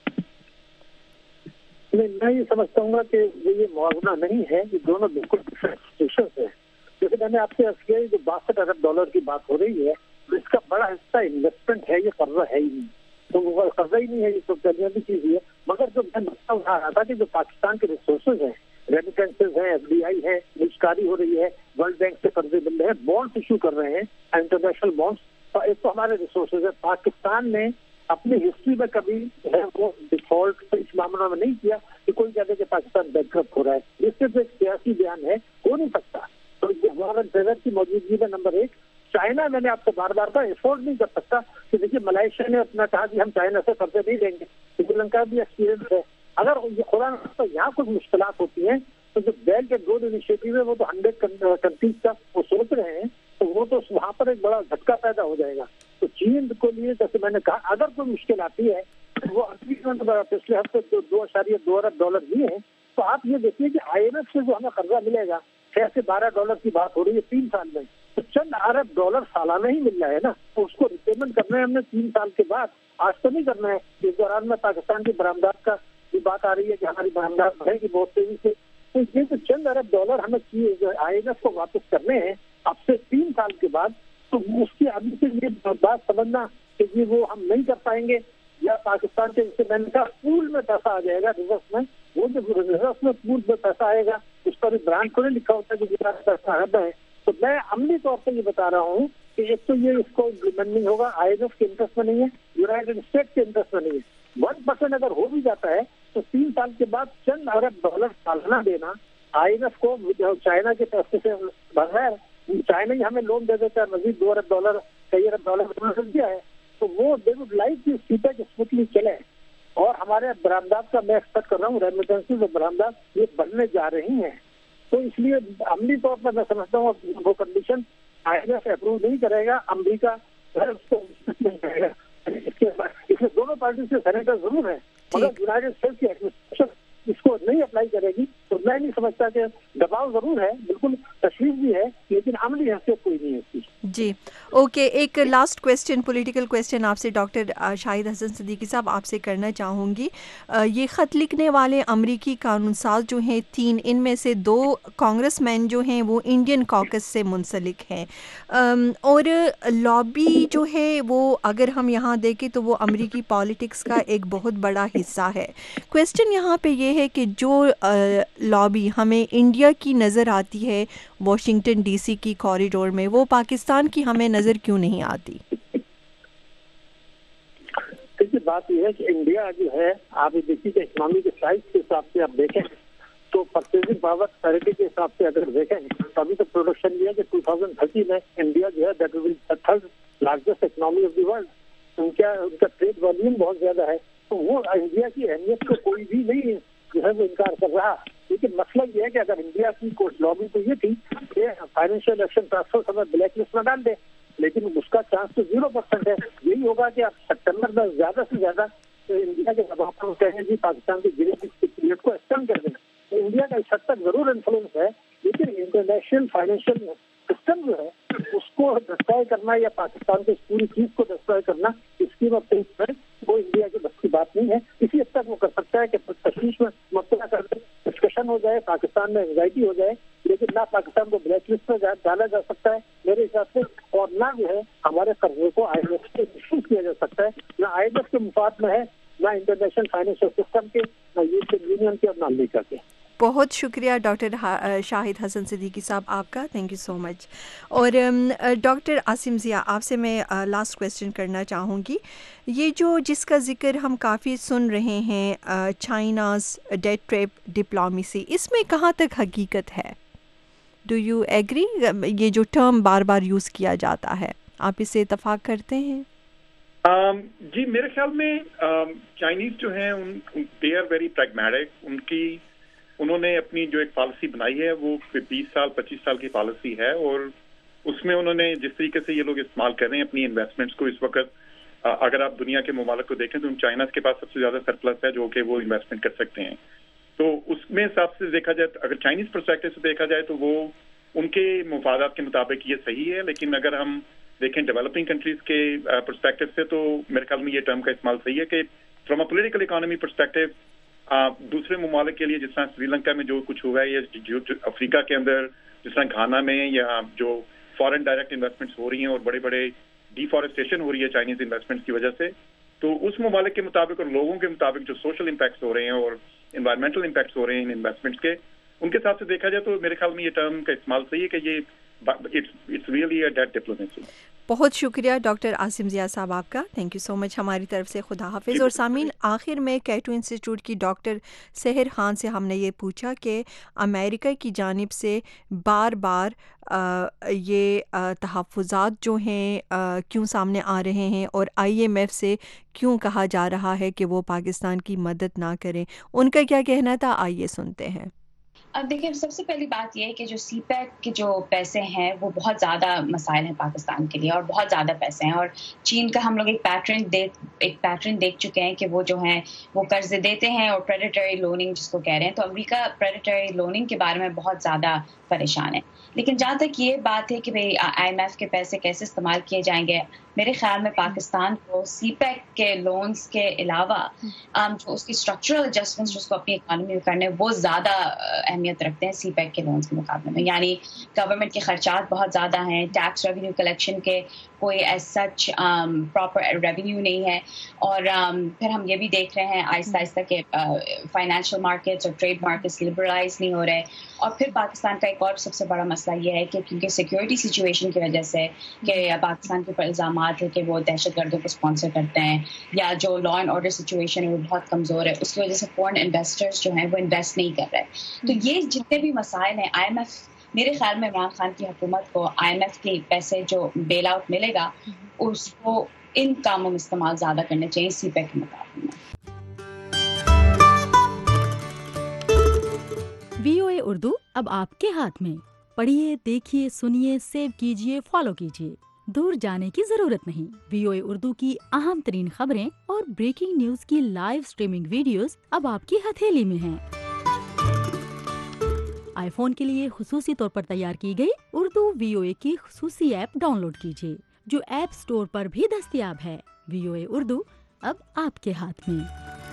میں یہ سمجھتا ہوں گا کہ یہ موازنہ نہیں ہے، یہ دونوں بالکل ڈفرینٹ سچویشنز ہیں. جیسے میں نے آپ سے عرض کیا جو باسٹھ ارب ڈالر کی بات ہو رہی ہے، اس کا بڑا حصہ انویسٹمنٹ ہے، یہ قرضہ ہے ہی نہیں. تو وہ قرضہ ہی نہیں ہے، یہ تو چلنے کی چیز ہے. مگر جو میں مسئلہ اٹھا رہا تھا کہ جو پاکستان کے ریسورسز ہیں، ریمیٹنسز ہیں، ایف ڈی آئی ہے، نجکاری ہو رہی ہے، ورلڈ بینک سے قرضے مل رہے ہیں، بانڈس ایشو کر رہے ہیں، انٹرنیشنل بانڈس. تو ایک تو ہمارے ریسورسز ہے. پاکستان نے اپنی ہسٹری میں کبھی ہے وہ ڈیفالٹ اس معاملہ میں نہیں کیا کہ کوئی کہتے کہ پاکستان بینک کرپٹ ہو رہا ہے. اس سے ایک سیاسی بیان ہے، ہو نہیں سکتا. تو ہمارا کی موجودگی میں نمبر ایک چائنا، میں نے آپ کو بار بار کہا افورڈ نہیں کر سکتا کہ دیکھیے ملائیشیا نے اپنا کہا کہ ہم چائنا سے قرضے نہیں دیں گے. سری لنکا بھی ایکسپیرینس ہے. اگر خدا نہ یہاں کچھ مشکلات ہوتی ہیں تو جو بیلٹ اینڈ روڈ انیشیٹو ہے وہ تو ہنڈریڈ کنٹریز کا وہ سوچ رہے ہیں، تو وہ تو وہاں پر ایک بڑا جھٹکا پیدا ہو جائے گا. تو چین کو لیے جیسے میں نے کہا اگر کوئی مشکل آتی ہے وہ پچھلے ہفتے دو اشاریہ دو ارب ڈالر دیے ہیں. تو آپ یہ دیکھیے کہ آئی ایم ایف سے جو ہمیں قرضہ ملے گا چھ سے بارہ ڈالر کی بات ہو رہی ہے تین سال میں، تو چند ارب ڈالر سالانہ ہی مل رہا ہے نا. تو اس کو ریپیمنٹ کرنا ہے ہم نے تین سال کے بعد، آج تو نہیں کرنا ہے. اس دوران میں پاکستان کی برآمدات کا بھی بات آ رہی ہے کہ ہماری برآمدات بڑھے گی بہت تیزی سے. تو یہ جو چند ارب ڈالر ہمیں آئی ایم ایف کو واپس کرنے ہیں اب سے تین سال کے بعد، تو اس کی ابھی سے یہ بات سمجھنا کہ یہ وہ ہم نہیں کر پائیں گے، یا پاکستان کے جسے میں نے کہا پول میں پیسہ آ جائے گا ریزرو میں، وہ جو ریزرو میں پول میں پیسہ آئے گا اس پر برانڈ کو نہیں لکھا ہوتا کہ جتنا پیسہ ہے. تو میں عملی طور پر یہ بتا رہا ہوں کہ ایک تو یہ اس کو امپلیمنٹ نہیں ہوگا، آئی ایم ایف کے انٹرسٹ میں نہیں ہے، یونائیٹڈ اسٹیٹ کے انٹرسٹ میں نہیں ہے. ون پرسینٹ اگر ہو بھی جاتا ہے تو تین سال کے بعد چند ارب ڈالر سالانہ دینا آئی ایم ایف کو چائنا کے پیسے سے بغیر، چائنا ہی ہمیں لون دے دیتا ہے مزید دو ارب ڈالر کئی ارب ڈالر دیا ہے، تو وہ دے وڈ لائک کی سیٹیں اسموتھلی چلے. اور ہمارے برآمدات کا میں ایکسپیکٹ کر رہا ہوں ریمیٹنسز اور برآمدات یہ بڑھنے جا رہی ہیں. تو اس لیے عملی طور پر میں سمجھتا ہوں وہ condition I M F approve نہیں کرے گا، امریکہ اس کو نہیں کرے گا. اس میں دونوں پارٹی سے سینیٹر ضرور ہیں مگر یونائٹڈ اسٹیٹس کی ایڈمنسٹریشن اس کو نہیں اپلائی کرے گی. تو میں نہیں سمجھتا کہ دباؤ ضرور ہے, بالکل تشویش بھی ہے, لیکن عملی حیثیت کوئی نہیں ہے اس کی. جی اوکے, ایک لاسٹ کویسچن, پولیٹیکل کویسچن آپ سے ڈاکٹر شاہد حسن صدیقی صاحب آپ سے کرنا چاہوں گی. یہ خط لکھنے والے امریکی قانون ساز جو ہیں تین, ان میں سے دو کانگریس مین جو ہیں وہ انڈین کاکس سے منسلک ہیں, اور لابی جو ہے وہ اگر ہم یہاں دیکھیں تو وہ امریکی پالیٹکس کا ایک بہت بڑا حصہ ہے. کویسچن یہاں پہ یہ ہے کہ جو لابی ہمیں انڈیا کی نظر آتی ہے واشنگٹن ڈی سی کی کوریڈور میں, وہ پاکستان کی ہمیں نظر کیوں نہیں آتی؟ دیکھیے بات یہ ہے کہ انڈیا جو ہے, آپ دیکھیے کہ اکنامی کے سائز کے حساب سے آپ دیکھیں تو پرچیزنگ پاور پیرٹی کے حساب سے اگر دیکھیں تو ابھی تو پروڈکشن یہ ہے کہ ٹو تھاؤزینڈ تھرٹی میں انڈیا جو ہے that will be third largest economy of the world. ان کا ان کا ٹریڈ والیوم بہت زیادہ ہے, تو وہ انڈیا کی اہمیت کو کوئی بھی نہیں جو ہے وہ انکار کر رہا. لیکن مسئلہ یہ ہے کہ اگر انڈیا کی کوئی لابی تو یہ تھی کہ فائنینشیل ایکشن ٹرانسفر ہمیں بلیک لسٹ میں ڈال دے, لیکن اس کا چانس تو زیرو پرسینٹ ہے. یہی ہوگا کہ آپ سپٹمبر میں زیادہ سے زیادہ انڈیا کے دباؤ پر کہیں جی پاکستان کی گری کی پیریڈ کو ایکسٹینڈ کر دیں. انڈیا کا اس حد تک ضرور انفلوئنس ہے, لیکن انٹرنیشنل فائنینشیل سسٹم جو ہے اس کو ڈسٹرائے کرنا یا پاکستان کی اس پوری چیز کو ڈسٹرائے کرنا اسکیم آف تھنگس میں وہ انڈیا کی بس کی بات نہیں ہے. اسی حد تک وہ کر سکتا ہے کہ تشویش میں مبتلا کر دے, ڈسکشن ہو جائے, پاکستان میں انگزائٹی ہو جائے, لیکن نہ پاکستان کو بلیک لسٹ میں ڈالا جا سکتا ہے میرے حساب سے, اور نہ جو ہے ہمارے قرضے کو آئی ایم ایف سے ایشو کیا جا سکتا ہے. نہ آئی ایم ایف کے مفاد میں ہے, نہ انٹرنیشنل فائنینشیل سسٹم کے, نہ یورپین یونین کے, اور نہ امریکہ کے. بہت شکریہ ڈاکٹر شاہد حسن صدیقی صاحب آپ کا, تھینک یو سو مچ. اور ڈاکٹر عاصم ضیاء آپ سے میں لاسٹ کویسچن کرنا چاہوں گی. یہ جو جس کا ذکر ہم کافی سن رہے ہیں, چائناز ڈیٹ ٹریپ ڈپلومیسی, اس میں کہاں تک حقیقت ہے؟ Do you agree? یہ جو ٹرم بار بار یوز کیا جاتا ہے, آپ اس سے اتفاق کرتے ہیں؟ جی میرے خیال میں چائنیز جو ہیں دے آر ویری پریگمیٹک. ان کی انہوں نے اپنی جو ایک پالیسی بنائی ہے وہ بیس سال پچیس سال کی پالیسی ہے, اور اس میں انہوں نے جس طریقے سے یہ لوگ استعمال کر رہے ہیں اپنی انویسٹمنٹس کو اس وقت, اگر آپ دنیا کے ممالک کو دیکھیں تو چائنا کے پاس سب سے زیادہ سرپلس ہے جو کہ وہ انویسٹمنٹ کر سکتے ہیں. تو اس میں حساب سے دیکھا جائے, اگر چائنیز پرسپیکٹو سے دیکھا جائے تو وہ ان کے مفادات کے مطابق یہ صحیح ہے, لیکن اگر ہم دیکھیں ڈیولپنگ کنٹریز کے پرسپیکٹو سے تو میرے خیال میں یہ ٹرم کا استعمال صحیح ہے کہ from a political economy perspective دوسرے ممالک کے لیے جس طرح سری لنکا میں جو کچھ ہوا ہے, یا جو افریقہ کے اندر جس طرح گھانا میں, یا جو فارن ڈائریکٹ انویسٹمنٹس ہو رہی ہیں اور بڑے بڑے ڈیفارسٹیشن ہو رہی ہے چائنیز انویسٹمنٹس کی وجہ سے, تو اس ممالک کے مطابق اور لوگوں کے مطابق جو سوشل امپیکٹس ہو رہے ہیں اور انوائرمنٹل امپیکٹس ہو رہے ہیں ان انویسٹمنٹس کے, ان کے حساب سے دیکھا جائے تو میرے خیال میں یہ ٹرم کا استعمال صحیح ہے کہ یہ it's really a debt diplomacy. بہت شکریہ ڈاکٹر عاصم ضیاء صاحب آپ کا, تھینک یو سو مچ ہماری طرف سے. خدا حافظ. اور سامعین, آخر میں کیٹو انسٹیٹیوٹ کی ڈاکٹر سحر خان سے ہم نے یہ پوچھا کہ امریکہ کی جانب سے بار بار آ, یہ آ, تحفظات جو ہیں آ, کیوں سامنے آ رہے ہیں, اور آئی ایم ایف سے کیوں کہا جا رہا ہے کہ وہ پاکستان کی مدد نہ کریں. ان کا کیا کہنا تھا, آئیے سنتے ہیں. اب دیکھیں, سب سے پہلی بات یہ ہے کہ جو سی پیک کے جو پیسے ہیں وہ بہت زیادہ مسائل ہیں پاکستان کے لیے, اور بہت زیادہ پیسے ہیں, اور چین کا ہم لوگ ایک پیٹرن دیکھ ایک پیٹرن دیکھ چکے ہیں کہ وہ جو ہیں وہ قرض دیتے ہیں اور پریڈیٹری لوننگ جس کو کہہ رہے ہیں. تو امریکہ پریڈیٹری لوننگ کے بارے میں بہت زیادہ پریشان ہے. لیکن جہاں تک یہ بات ہے کہ بھئی آئی ایم ایف کے پیسے کیسے استعمال کیے جائیں گے, میرے خیال میں پاکستان کو سی پیک کے لونز کے علاوہ جو اس کی اسٹرکچرل ایڈجسٹمنٹس جس کو اپنی اکانومی میں کرنے وہ زیادہ اہمیت رکھتے ہیں سی پیک کے لونز کے مقابلے میں. یعنی گورنمنٹ کے خرچات بہت زیادہ ہیں, ٹیکس ریونیو کلیکشن کے کوئی ایز سچ پراپر ریونیو نہیں ہے, اور um, پھر ہم یہ بھی دیکھ رہے ہیں آہستہ آہستہ کہ فائنینشیل مارکیٹس اور ٹریڈ مارکیٹس لبرلائز نہیں ہو رہے. اور پھر پاکستان کا ایک اور سب سے بڑا مسئلہ یہ ہے کہ کیونکہ سیکورٹی سچویشن کی وجہ سے کہ پاکستان کے اوپر الزامات ہے کہ وہ دہشت گردوں کو اسپانسر کرتے ہیں, یا جو لا اینڈ آرڈر سچویشن ہے وہ بہت کمزور ہے, اس کی وجہ سے فورن انویسٹرز جو ہیں وہ انویسٹ نہیں کر رہے. تو یہ جتنے بھی مسائل ہیں, آئی ایم ایف میرے خیال میں عمران خان کی حکومت کو آئی ایم ایف کے پیسے جو بیل آؤٹ ملے گا اس کو ان کاموں میں استعمال زیادہ کرنے چاہیے سی پیک کے مقابلے میں. وی او اے اردو اب آپ کے ہاتھ میں. پڑھیے, دیکھیے, سنیے, سیو کیجیے, فالو کیجیے. دور جانے کی ضرورت نہیں. وی او اے اردو کی اہم ترین خبریں اور بریکنگ نیوز کی لائیو سٹریمنگ ویڈیوز اب آپ کی ہتھیلی میں ہیں. آئی فون کے لیے خصوصی طور پر تیار کی گئی اردو وی او اے کی خصوصی ایپ ڈاؤن لوڈ کیجیے جو ایپ سٹور پر بھی دستیاب ہے۔ وی او اے اردو اب آپ کے ہاتھ میں۔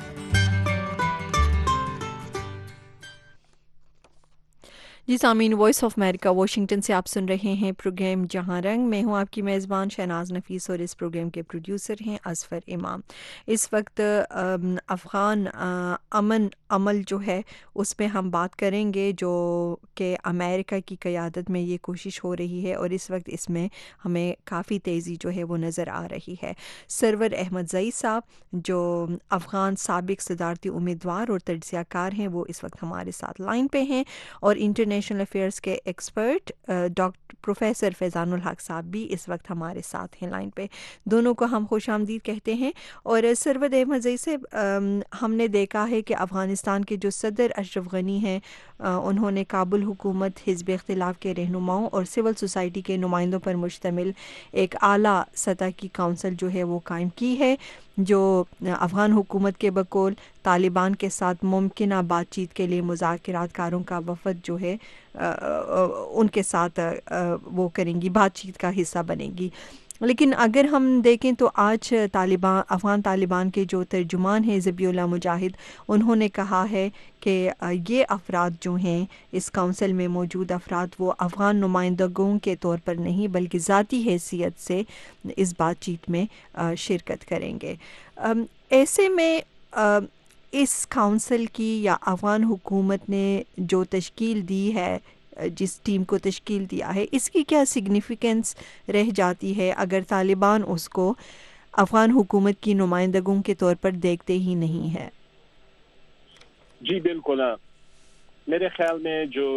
جی سامعین، وائس آف امریکہ واشنگٹن سے آپ سن رہے ہیں پروگرام جہاں رنگ۔ میں ہوں آپ کی میزبان شہناز نفیس اور اس پروگرام کے پروڈیوسر ہیں اظفر امام۔ اس وقت افغان امن عمل جو ہے اس میں ہم بات کریں گے جو کہ امریکہ کی قیادت میں یہ کوشش ہو رہی ہے، اور اس وقت اس میں ہمیں کافی تیزی جو ہے وہ نظر آ رہی ہے۔ سرور احمد زئی صاحب جو افغان سابق صدارتی امیدوار اور تجزیہ کار ہیں، وہ اس وقت ہمارے ساتھ لائن پہ ہیں، اور انٹرنیشنل نیشنل افیئرس کے expert doctor professor Faizan ul-Haq صاحب بھی اس وقت ہمارے ساتھ ہیں لائن پہ۔ دونوں کو ہم خوش آمدید کہتے ہیں۔ اور سرور احمد زئی سے ہم نے دیکھا ہے کہ افغانستان کے جو صدر اشرف غنی ہیں، انہوں نے کابل حکومت، حزب اختلاف کے رہنماؤں اور سول سوسائٹی کے نمائندوں پر مشتمل ایک اعلیٰ سطح کی کونسل جو ہے وہ قائم کی ہے، جو افغان حکومت کے بقول طالبان کے ساتھ ممکنہ بات چیت کے لیے مذاکرات کاروں کا وفد جو ہے ان کے ساتھ وہ کریں گی، بات چیت کا حصہ بنے گی۔ لیکن اگر ہم دیکھیں تو آج طالبان افغان طالبان کے جو ترجمان ہیں ذبیح اللہ مجاہد، انہوں نے کہا ہے کہ یہ افراد جو ہیں اس کونسل میں موجود افراد وہ افغان نمائندگوں کے طور پر نہیں بلکہ ذاتی حیثیت سے اس بات چیت میں شرکت کریں گے۔ ایسے میں اس کونسل کی یا افغان حکومت نے جو تشکیل دی ہے، جس ٹیم کو تشکیل دیا ہے، اس کی کیا سگنیفیکنس رہ جاتی ہے اگر طالبان اس کو افغان حکومت کی نمائندگوں کے طور پر دیکھتے ہی نہیں ہے؟ جی بالکل، میرے خیال میں جو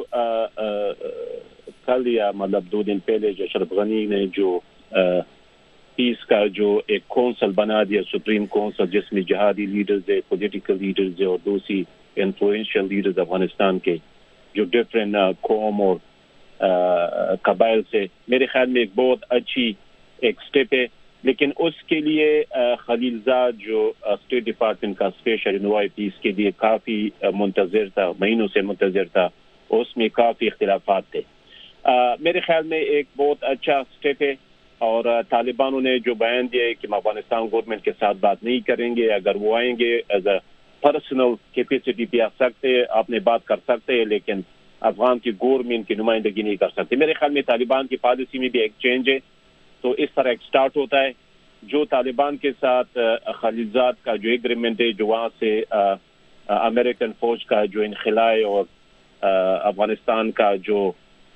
کل یا مطلب دو دن پہلے جو اشرف غنی نے جو پیس کا جو ایک کونسل بنا دیا، سپریم کونسل، جس میں جہادی لیڈرز ہے، پولیٹیکل لیڈرز ہے اور دوسری انفلوئنشل لیڈرز افغانستان کے جو ڈفرینٹ قوم اور قبائل سے، میرے خیال میں ایک بہت اچھی ایک سٹیپ ہے۔ لیکن اس کے لیے خلیل زاد جو اسٹیٹ ڈپارٹمنٹ کا اسپیشل انوائے پیس کے لیے کافی منتظر تھا، مہینوں سے منتظر تھا، اس میں کافی اختلافات تھے۔ میرے خیال میں ایک بہت اچھا سٹیپ ہے، اور طالبانوں نے جو بیان دیا ہے کہ ہم افغانستان گورنمنٹ کے ساتھ بات نہیں کریں گے، اگر وہ آئیں گے ایز اے پرسنل کیپیسٹی پہ آ سکتے ہیں، آپ نے بات کر سکتے ہیں، لیکن افغان کی گورنمنٹ کی نمائندگی نہیں کر سکتے۔ میرے خیال میں طالبان کی پالیسی میں بھی ایک چینج ہے، تو اس طرح ایک سٹارٹ ہوتا ہے۔ جو طالبان کے ساتھ خلیل زاد کا جو ایگریمنٹ ہے، جو وہاں سے امریکن فوج کا جو انخلاء اور افغانستان کا جو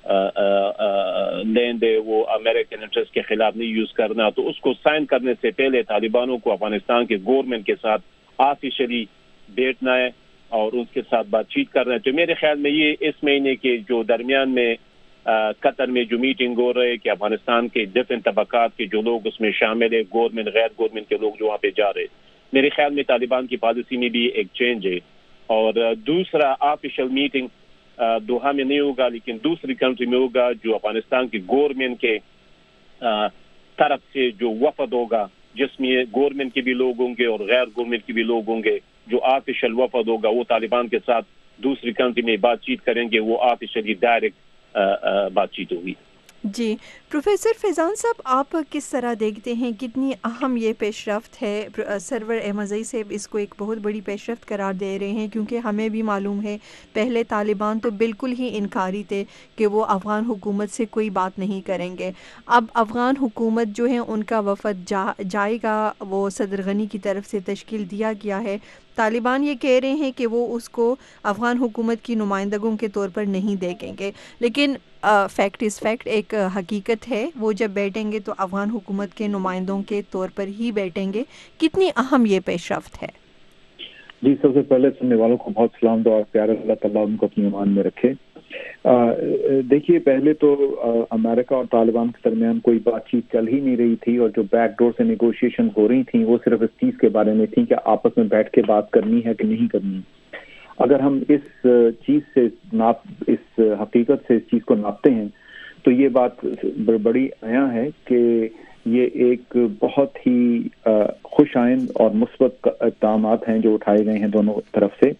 لینڈ ہے وہ امریکن انٹرسٹ کے خلاف نہیں یوز کرنا، تو اس کو سائن کرنے سے پہلے طالبانوں کو افغانستان کے گورنمنٹ کے ساتھ آفیشلی بیٹھنا ہے اور اس کے ساتھ بات چیت کرنا ہے۔ تو میرے خیال میں یہ اس مہینے کے جو درمیان میں قطر میں جو میٹنگ ہو رہی ہے کہ افغانستان کے ڈفرینٹ طبقات کے جو لوگ اس میں شامل ہے، گورنمنٹ، غیر گورنمنٹ کے لوگ جو وہاں پہ جا رہے ہیں، میرے خیال میں طالبان کی پالیسی میں بھی ایک چینج ہے۔ اور دوسرا آفیشیل میٹنگ دوحہ میں نہیں ہوگا، لیکن دوسری کنٹری میں ہوگا، جو افغانستان کی گورنمنٹ کے طرف سے جو وفد ہوگا، جس میں گورنمنٹ کے بھی لوگ ہوں گے اور غیر گورنمنٹ کے بھی لوگ ہوں گے۔ جو آفیشیل وفد ہوگا وہ طالبان کے ساتھ دوسری کنٹری میں بات چیت کریں گے، وہ آفیشیلی ڈائریکٹ بات چیت ہوگی۔ جی پروفیسر فیضان صاحب، آپ کس طرح دیکھتے ہیں کتنی اہم یہ پیش رفت ہے؟ سرور احمد زئی صاحب اس کو ایک بہت بڑی پیش رفت قرار دے رہے ہیں، کیونکہ ہمیں بھی معلوم ہے پہلے طالبان تو بالکل ہی انکاری تھے کہ وہ افغان حکومت سے کوئی بات نہیں کریں گے۔ اب افغان حکومت جو ہے ان کا وفد جا جائے گا، وہ صدر غنی کی طرف سے تشکیل دیا گیا ہے۔ طالبان یہ کہہ رہے ہیں کہ وہ اس کو افغان حکومت کی نمائندگوں کے طور پر نہیں دیکھیں گے، لیکن فیکٹ از فیکٹ، ایک حقیقت ہے، وہ جب بیٹھیں گے تو افغان حکومت کے نمائندوں کے طور پر ہی بیٹھیں گے۔ کتنی اہم یہ پیش رفت ہے؟ جی سب سے پہلے سننے والوں کو بہت سلام دعا، پیارے اللہ تعالیٰ ان کو اپنی امان میں رکھے۔ دیکھیے پہلے تو امریکہ اور طالبان کے درمیان کوئی بات چیت چل ہی نہیں رہی تھی، اور جو بیک ڈور سے نیگوشیشن ہو رہی تھیں وہ صرف اس چیز کے بارے میں تھیں کہ آپس میں بیٹھ کے بات کرنی ہے کہ نہیں کرنی۔ اگر ہم اس چیز سے ناپ اس حقیقت سے اس چیز کو ناپتے ہیں تو یہ بات بڑی عیاں ہے کہ یہ ایک بہت ہی خوش آئند اور مثبت اقدامات ہیں جو اٹھائے گئے ہیں دونوں طرف سے۔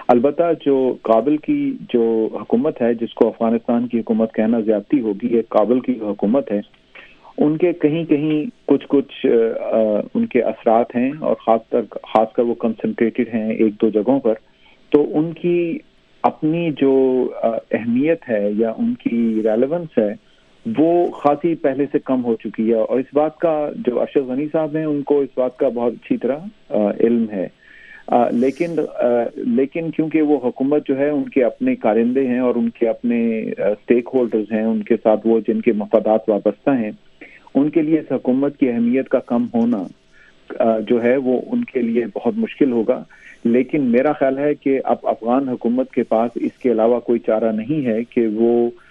البتہ جو کابل کی جو حکومت ہے، جس کو افغانستان کی حکومت کہنا زیادتی ہوگی، یہ کابل کی جو حکومت ہے، ان کے کہیں کہیں کچھ کچھ ان کے اثرات ہیں، اور خاص کر خاص کر وہ کنسنٹریٹڈ ہیں ایک دو جگہوں پر. تو ان کی اپنی جو اہمیت ہے یا ان کی ریلیونس ہے وہ خاصی پہلے سے کم ہو چکی ہے. اور اس بات کا جو ارشد غنی صاحب ہیں ان کو اس بات کا بہت اچھی طرح علم ہے. لیکن لیکن کیونکہ وہ حکومت جو ہے ان کے اپنے کارندے ہیں اور ان کے اپنے اسٹیک ہولڈرز ہیں، ان کے ساتھ وہ جن کے مفادات وابستہ ہیں، ان کے لیے اس حکومت کی اہمیت کا کم ہونا جو ہے وہ ان کے لیے بہت مشکل ہوگا. لیکن میرا خیال ہے کہ اب افغان حکومت کے پاس اس کے علاوہ کوئی چارہ نہیں ہے کہ وہ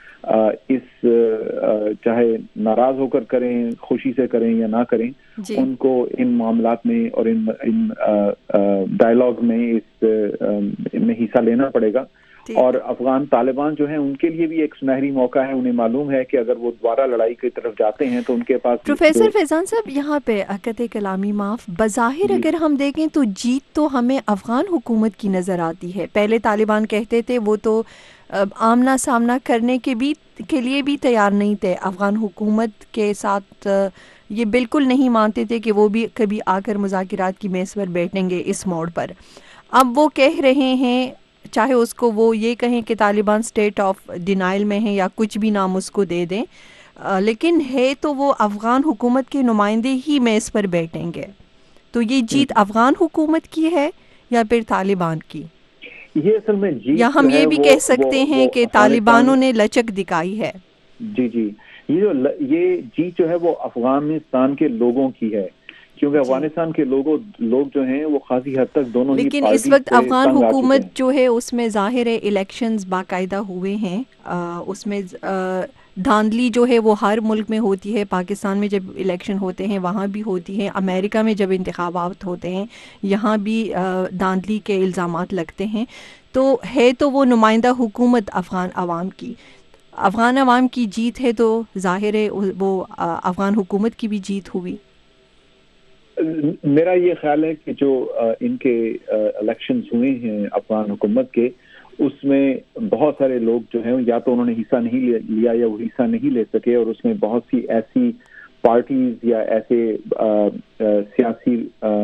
اس چاہے ناراض ہو کر کریں، خوشی سے کریں یا نہ کریں، جی. ان کو ان معاملات میں اور ان ان ڈائلاگ میں اس میں حصہ لینا پڑے گا. اور افغان طالبان جو ہیں ان کے لیے بھی ایک سنہری موقع ہے. انہیں معلوم ہے کہ اگر وہ دوبارہ لڑائی کی طرف جاتے ہیں تو ان کے پاس. پروفیسر فیضان صاحب یہاں پہ قطع کلامی معاف، بظاہر جی. اگر ہم دیکھیں تو جیت تو ہمیں افغان حکومت کی نظر آتی ہے. پہلے طالبان کہتے تھے وہ تو آمنا سامنا کرنے کے بھی کے لیے بھی تیار نہیں تھے. افغان حکومت کے ساتھ یہ بالکل نہیں مانتے تھے کہ وہ بھی کبھی آ کر مذاکرات کی میز پر بیٹھیں گے اس موڑ پر. اب وہ کہہ رہے ہیں، چاہے اس کو وہ یہ کہیں کہ طالبان سٹیٹ آف ڈینائل میں ہیں یا کچھ بھی نام اس کو دے دیں، لیکن ہے تو وہ افغان حکومت کے نمائندے ہی میز پر بیٹھیں گے. تو یہ جیت افغان حکومت کی ہے یا پھر طالبان کی؟ یہ اصل میں جیت یا ہم یہ بھی کہہ سکتے ہیں کہ طالبانوں نے لچک دکھائی ہے. جی جی یہ جو یہ جیت جو ہے وہ افغانستان کے لوگوں کی ہے، کیونکہ افغانستان کے لوگوں لوگ جو ہیں وہ خاصی حد تک دونوں ہی لیکن اس وقت افغان حکومت جو ہے اس میں ظاہر ہے الیکشنز باقاعدہ ہوئے ہیں. اس میں دھاندلی جو ہے وہ ہر ملک میں ہوتی ہے. پاکستان میں جب الیکشن ہوتے ہیں وہاں بھی ہوتی ہے، امریکہ میں جب انتخابات ہوتے ہیں یہاں بھی دھاندلی کے الزامات لگتے ہیں. تو ہے تو وہ نمائندہ حکومت افغان عوام کی، افغان عوام کی جیت ہے تو ظاہر ہے وہ افغان حکومت کی بھی جیت ہوئی. میرا یہ خیال ہے کہ جو ان کے الیکشنز ہوئے ہیں افغان حکومت کے، اس میں بہت سارے لوگ جو ہیں یا تو انہوں نے حصہ نہیں لیا یا وہ حصہ نہیں لے سکے، اور اس میں بہت سی ایسی پارٹیز یا ایسے سیاسی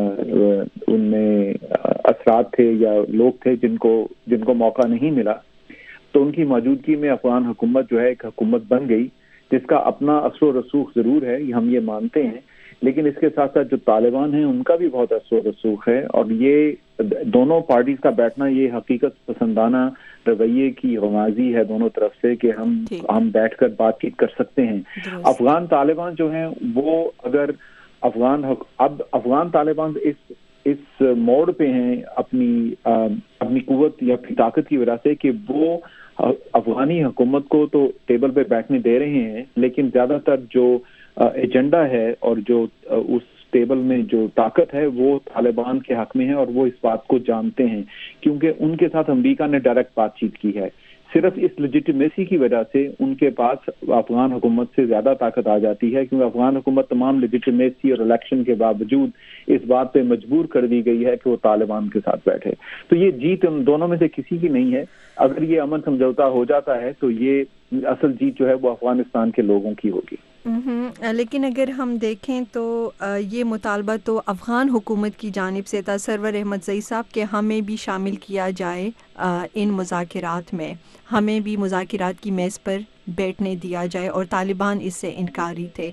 ان میں اثرات تھے یا لوگ تھے جن کو جن کو موقع نہیں ملا. تو ان کی موجودگی میں افغان حکومت جو ہے ایک حکومت بن گئی جس کا اپنا اثر و رسوخ ضرور ہے، ہم یہ مانتے ہیں. لیکن اس کے ساتھ ساتھ جو طالبان ہیں ان کا بھی بہت اثر و رسوخ ہے، اور یہ دونوں پارٹیز کا بیٹھنا یہ حقیقت پسندانہ رویے کی غمازی ہے دونوں طرف سے کہ ہم ہم بیٹھ کر بات چیت کر سکتے ہیں. افغان طالبان جو ہیں وہ اگر افغان اب افغان طالبان اس اس موڑ پہ ہیں اپنی اپنی قوت یا اپنی طاقت کی وجہ سے کہ وہ افغانی حکومت کو تو ٹیبل پہ بیٹھنے دے رہے ہیں، لیکن زیادہ تر جو ایجنڈا ہے اور جو اس ٹیبل میں جو طاقت ہے وہ طالبان کے حق میں ہے، اور وہ اس بات کو جانتے ہیں کیونکہ ان کے ساتھ امریکہ نے ڈائریکٹ بات چیت کی ہے. صرف اس لیجیٹمیسی کی وجہ سے ان کے پاس افغان حکومت سے زیادہ طاقت آ جاتی ہے، کیونکہ افغان حکومت تمام لیجیٹمیسی اور الیکشن کے باوجود اس بات پہ مجبور کر دی گئی ہے کہ وہ طالبان کے ساتھ بیٹھے. تو یہ جیت ان دونوں میں سے کسی کی نہیں ہے. اگر یہ امن سمجھوتا ہو جاتا ہے تو یہ اصل جیت جو ہے وہ افغانستان کے لوگوں کی ہوگی. لیکن اگر ہم دیکھیں تو یہ مطالبہ تو افغان حکومت کی جانب سے تھا سرور احمد زئی صاحب کہ ہمیں بھی شامل کیا جائے ان مذاکرات میں، ہمیں بھی مذاکرات کی میز پر بیٹھنے دیا جائے، اور طالبان اس سے انکاری تھے.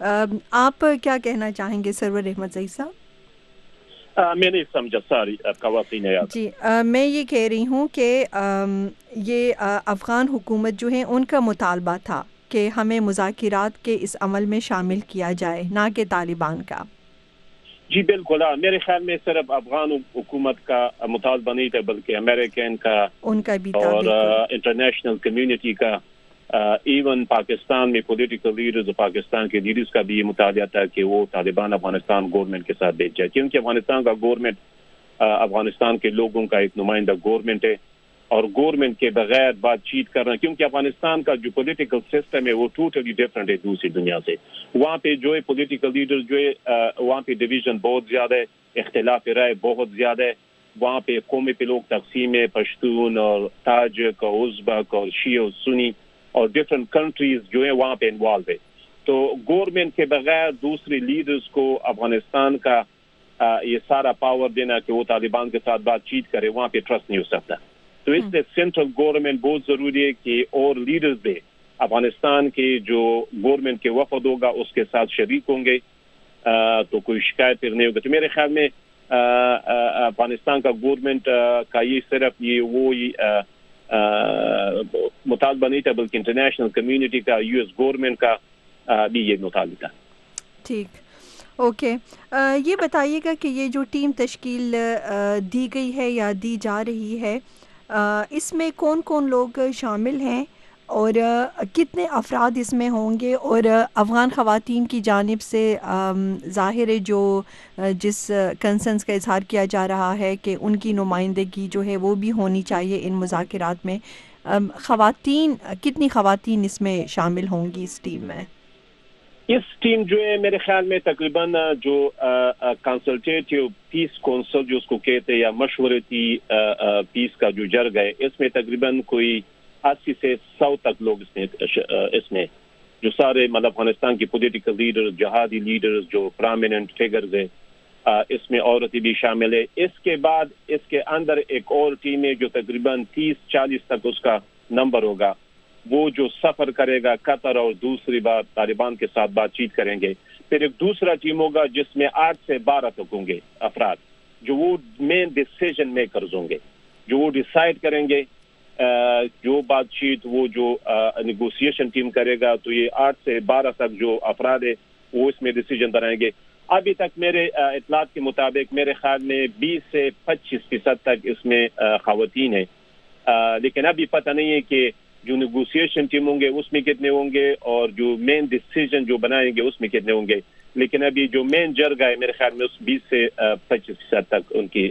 آپ کیا کہنا چاہیں گے سرور احمد زئی صاحب؟ میں نہیں سمجھا، ساری قواسین یاد. جی میں یہ کہہ رہی ہوں کہ یہ افغان حکومت جو ہے ان کا مطالبہ تھا کہ ہمیں مذاکرات کے اس عمل میں شامل کیا جائے، نہ کہ طالبان کا. جی بالکل، میرے خیال میں صرف افغان حکومت کا مطالبہ نہیں تھا بلکہ امریکن کا، ان کا بھی اور انٹرنیشنل کمیونٹی کا، ایون پاکستان میں پولیٹیکل لیڈرز اور پاکستان کے لیڈرز کا بھی یہ مطالبہ تھا کہ وہ طالبان افغانستان گورنمنٹ کے ساتھ بیٹھ جائے، کیونکہ افغانستان کا گورنمنٹ افغانستان کے لوگوں کا ایک نمائندہ گورنمنٹ ہے، اور گورنمنٹ کے بغیر بات چیت کرنا، کیونکہ افغانستان کا جو پولیٹیکل سسٹم ہے وہ ٹوٹلی ڈفرینٹ ہے دوسری دنیا سے. وہاں پہ جو ہے پولیٹیکل لیڈر جو ہے وہاں پہ ڈویژن بہت زیادہ ہے، اختلاف رائے بہت زیادہ ہے. وہاں پہ قومی پہ لوگ تقسیم ہے، پشتون اور تاجک اور ازبک اور شیعہ اور سنی اور ڈفرینٹ کنٹریز جو ہیں وہاں پہ انوالو ہے. تو گورنمنٹ کے بغیر دوسرے لیڈرز کو افغانستان کا یہ سارا پاور دینا کہ وہ طالبان کے ساتھ بات چیت کرے، وہاں پہ ٹرسٹ نہیں ہو سکتا. تو اس لیے سینٹرل گورنمنٹ بہت ضروری ہے کہ اور لیڈرز بھی افغانستان کے جو گورنمنٹ کے وفد ہوگا اس کے ساتھ شریک ہوں گے تو کوئی شکایت پھر نہیں ہوگی. تو میرے خیال میں افغانستان کا گورنمنٹ کا یہ صرف یہ وہ مطالبہ نہیں تھا بلکہ انٹرنیشنل کمیونٹی کا، یو ایس گورنمنٹ کا بھی یہ مطالبہ تھا. ٹھیک، اوکے. یہ بتائیے گا کہ یہ جو ٹیم تشکیل دی گئی ہے یا دی جا رہی ہے اس میں کون کون لوگ شامل ہیں اور کتنے افراد اس میں ہوں گے، اور افغان خواتین کی جانب سے ظاہر ہے جو جس کنسرنس کا اظہار کیا جا رہا ہے کہ ان کی نمائندگی جو ہے وہ بھی ہونی چاہیے ان مذاکرات میں، خواتین کتنی خواتین اس میں شامل ہوں گی اس ٹیم میں؟ اس ٹیم جو ہے میرے خیال میں تقریباً جو کنسلٹیٹیو پیس کونسل جو اس کو کہتے ہیں یا مشورتی پیس کا جو جرگ ہے، اس میں تقریباً کوئی اسی سے سو تک لوگ اس میں اس میں جو سارے مطلب افغانستان کی پولیٹیکل لیڈر، جہادی لیڈرز جو پرامیننٹ فگرز ہیں، اس میں عورتیں بھی شامل ہے. اس کے بعد اس کے اندر ایک اور ٹیم ہے جو تقریباً تیس چالیس تک اس کا نمبر ہوگا، وہ جو سفر کرے گا قطر اور دوسری بار طالبان کے ساتھ بات چیت کریں گے. پھر ایک دوسرا ٹیم ہوگا جس میں آٹھ سے بارہ تک ہوں گے افراد جو وہ مین ڈیسیژن میکرز ہوں گے، جو وہ ڈیسائیڈ کریں گے جو بات چیت وہ جو نیگوسیشن ٹیم کرے گا. تو یہ آٹھ سے بارہ تک جو افراد ہے وہ اس میں ڈیسیژن بنائیں گے. ابھی تک میرے اطلاعات کے مطابق میرے خیال میں بیس سے پچیس فیصد تک اس میں خواتین ہیں، لیکن ابھی پتہ نہیں ہے کہ جو نیگوسیشن ٹیم ہوں گے اس میں کتنے ہوں گے اور جو مین ڈیسیژن جو بنائیں گے اس میں کتنے ہوں گے. لیکن ابھی جو مین جرگہ ہے میرے خیال میں اس بیس سے پچیس فیصد تک ان کی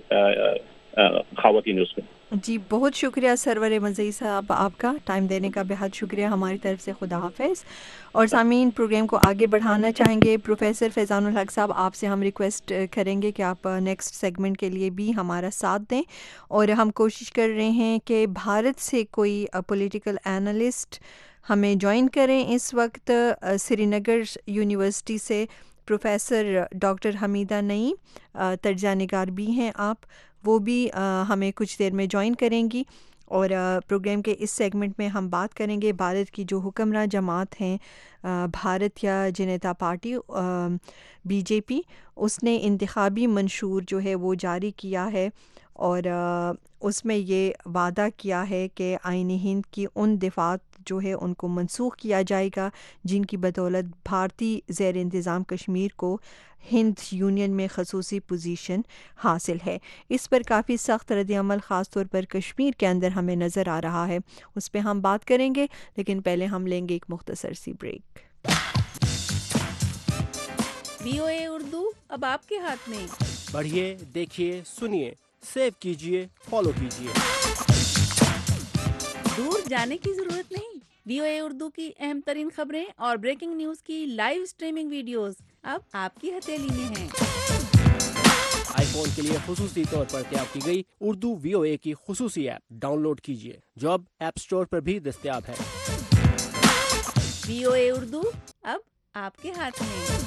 خواتین اس میں. جی بہت شکریہ سرور مزئی صاحب، آپ کا ٹائم دینے کا بہت شکریہ ہماری طرف سے. خدا حافظ. اور سامعین پروگرام کو آگے بڑھانا چاہیں گے پروفیسر فیضان الحق صاحب، آپ سے ہم ریکویسٹ کریں گے کہ آپ نیکسٹ سیگمنٹ کے لیے بھی ہمارا ساتھ دیں، اور ہم کوشش کر رہے ہیں کہ بھارت سے کوئی پولیٹیکل اینالسٹ ہمیں جوائن کریں. اس وقت سری نگر یونیورسٹی سے پروفیسر ڈاکٹر حمیدہ نعیم تجزیہ نگار بھی ہیں آپ، وہ بھی ہمیں کچھ دیر میں جوائن کریں گی. اور پروگرام کے اس سیگمنٹ میں ہم بات کریں گے بھارت کی جو حکمراں جماعت ہیں بھارت یا جنتا پارٹی بی جے پی، اس نے انتخابی منشور جو ہے وہ جاری کیا ہے اور اس میں یہ وعدہ کیا ہے کہ آئین ہند کی ان دفعات جو ہے ان کو منسوخ کیا جائے گا جن کی بدولت بھارتی زیر انتظام کشمیر کو ہند یونین میں خصوصی پوزیشن حاصل ہے. اس پر کافی سخت رد عمل خاص طور پر کشمیر کے اندر ہمیں نظر آ رہا ہے، اس پہ ہم بات کریں گے، لیکن پہلے ہم لیں گے ایک مختصر سی بریک. وی او اے اردو اب آپ کے ہاتھ میں، پڑھیے، دیکھیے، سنیے، سیو کیجیے، فالو کیجیے. دور جانے کی ضرورت نہیں. وی او اے اردو کی اہم ترین خبریں اور بریکنگ نیوز کی لائیو اسٹریمنگ ویڈیوز اب آپ کی ہتھیلی میں ہیں. آئی فون کے لیے خصوصی طور پر تیار کی گئی اردو وی او اے کی خصوصی ایپ ڈاؤن لوڈ کیجیے جو اب ایپ اسٹور پر بھی دستیاب ہے. وی او اے اردو اب آپ کے ہاتھ میں.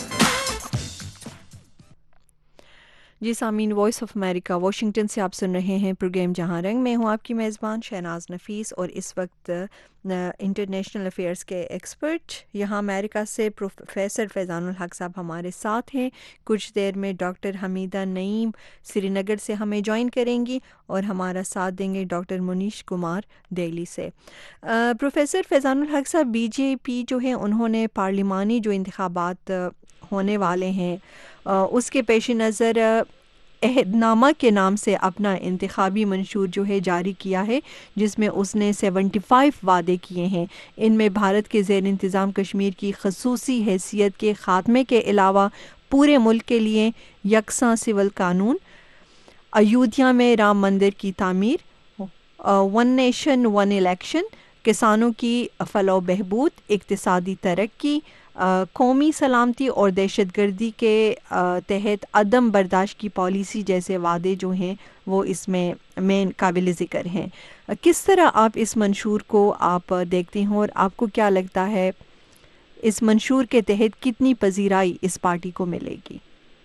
جی سامعین، وائس آف امریکہ واشنگٹن سے آپ سن رہے ہیں پروگرام جہاں رنگ. میں ہوں آپ کی میزبان شہناز نفیس، اور اس وقت انٹرنیشنل افیئرس کے ایکسپرٹ یہاں امریکہ سے پروفیسر فیضان الحق صاحب ہمارے ساتھ ہیں. کچھ دیر میں ڈاکٹر حمیدہ نعیم سری نگر سے ہمیں جوائن کریں گی اور ہمارا ساتھ دیں گے ڈاکٹر منیش کمار دہلی سے. پروفیسر فیضان الحق صاحب، بی جے پی جو ہے انہوں نے پارلیمانی جو انتخابات ہونے والے ہیں اس کے پیش نظر عہد نامہ کے نام سے اپنا انتخابی منشور جو ہے جاری کیا ہے، جس میں اس نے سیونٹی فائیو وعدے کیے ہیں. ان میں بھارت کے زیر انتظام کشمیر کی خصوصی حیثیت کے خاتمے کے علاوہ پورے ملک کے لیے یکساں سول قانون، ایودھیا میں رام مندر کی تعمیر، ون نیشن ون الیکشن، کسانوں کی فلاح و بہبود، اقتصادی ترقی، قومی سلامتی اور دہشت گردی کے تحت عدم برداشت کی پالیسی جیسے وعدے جو ہیں وہ اس میں مین قابل ذکر ہیں. کس طرح آپ اس منشور کو آپ دیکھتے ہیں اور آپ کو کیا لگتا ہے اس منشور کے تحت کتنی پذیرائی اس پارٹی کو ملے گی؟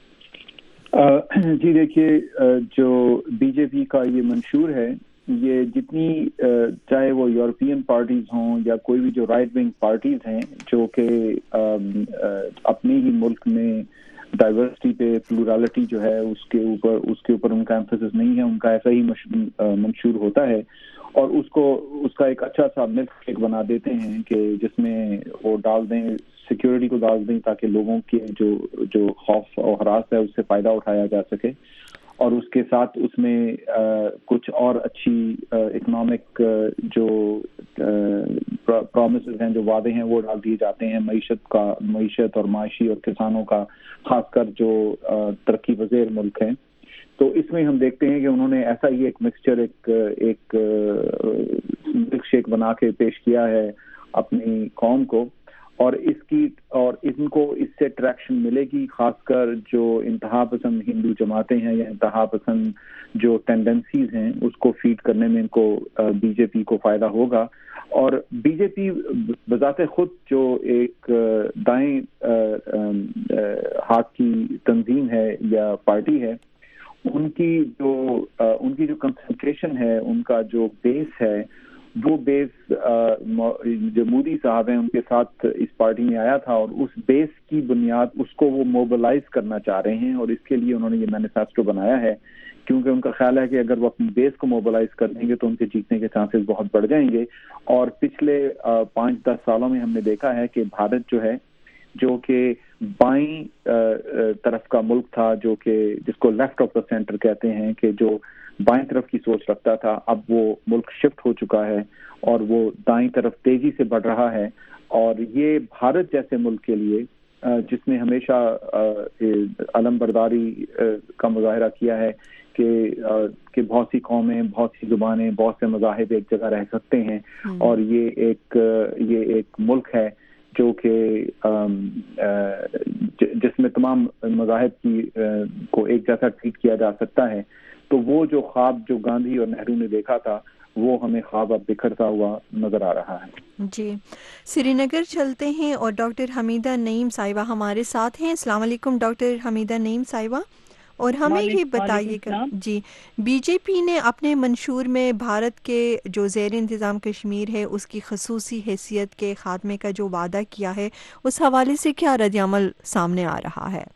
جی دیکھیے، جو بی جے پی کا یہ منشور ہے، یہ جتنی چاہے وہ یورپین پارٹیز ہوں یا کوئی بھی جو رائٹ ونگ پارٹیز ہیں جو کہ اپنے ہی ملک میں ڈائیورسٹی پہ، پلورالٹی جو ہے اس کے اوپر اس کے اوپر ان کا ایمفیسس نہیں ہے، ان کا ایسا ہی منشور ہوتا ہے اور اس کو اس کا ایک اچھا سا مکس کیک بنا دیتے ہیں کہ جس میں وہ ڈال دیں، سیکیورٹی کو ڈال دیں تاکہ لوگوں کے جو جو خوف اور ہراس ہے اس سے فائدہ اٹھایا جا سکے، اور اس کے ساتھ اس میں کچھ اور اچھی اکنامک جو پرومسز ہیں، جو وعدے ہیں وہ ڈال دیے جاتے ہیں معیشت کا معیشت اور معاشی اور کسانوں کا، خاص کر جو ترقی پذیر ملک ہیں. تو اس میں ہم دیکھتے ہیں کہ انہوں نے ایسا ہی ایک مکسچر ایک ایک ملک شیک بنا کے پیش کیا ہے اپنی قوم کو، اور اس کی اور ان کو اس سے ٹریکشن ملے گی، خاص کر جو انتہا پسند ہندو جماعتیں ہیں یا انتہا پسند جو ٹینڈنسیز ہیں اس کو فیڈ کرنے میں ان کو بی جے پی کو فائدہ ہوگا. اور بی جے پی بذات خود جو ایک دائیں ہاتھ کی تنظیم ہے یا پارٹی ہے، ان کی جو ان کی جو کنسنٹریشن ہے، ان کا جو بیس ہے، وہ بیس جو مودی صاحب ہیں ان کے ساتھ اس پارٹی میں آیا تھا، اور اس بیس کی بنیاد اس کو وہ موبلائز کرنا چاہ رہے ہیں، اور اس کے لیے انہوں نے یہ مینیفیسٹو بنایا ہے، کیونکہ ان کا خیال ہے کہ اگر وہ اپنی بیس کو موبلائز کر دیں گے تو ان کے جیتنے کے چانسز بہت بڑھ جائیں گے. اور پچھلے پانچ دس سالوں میں ہم نے دیکھا ہے کہ بھارت جو ہے، جو کہ بائیں طرف کا ملک تھا، جو کہ جس کو لیفٹ آف دا سینٹر کہتے ہیں، کہ جو بائیں طرف کی سوچ رکھتا تھا، اب وہ ملک شفٹ ہو چکا ہے اور وہ دائیں طرف تیزی سے بڑھ رہا ہے. اور یہ بھارت جیسے ملک کے لیے جس نے ہمیشہ علم برداری کا مظاہرہ کیا ہے کہ کہ بہت سی قومیں، بہت سی زبانیں، بہت سے مذاہب ایک جگہ رہ سکتے ہیں، اور یہ ایک یہ ایک ملک ہے جو کہ جس میں تمام مذاہب کی کو ایک جیسا ٹریٹ کیا جا سکتا ہے. تو وہ جو خواب جو گاندھی اور نہرو نے دیکھا تھا، وہ ہمیں خواب اب بکھرتا ہوا نظر آ رہا ہے. جی، سری نگر چلتے ہیں اور ڈاکٹر حمیدہ نعیم صاحبہ ہمارے ساتھ ہیں. السلام علیکم ڈاکٹر حمیدہ نعیم صاحبہ. اور ہمیں یہ بتائیے گا، جی بی جے پی نے اپنے منشور میں بھارت کے جو زیر انتظام کشمیر ہے اس کی خصوصی حیثیت کے خاتمے کا جو وعدہ کیا ہے، اس حوالے سے کیا رد عمل سامنے آ رہا ہے؟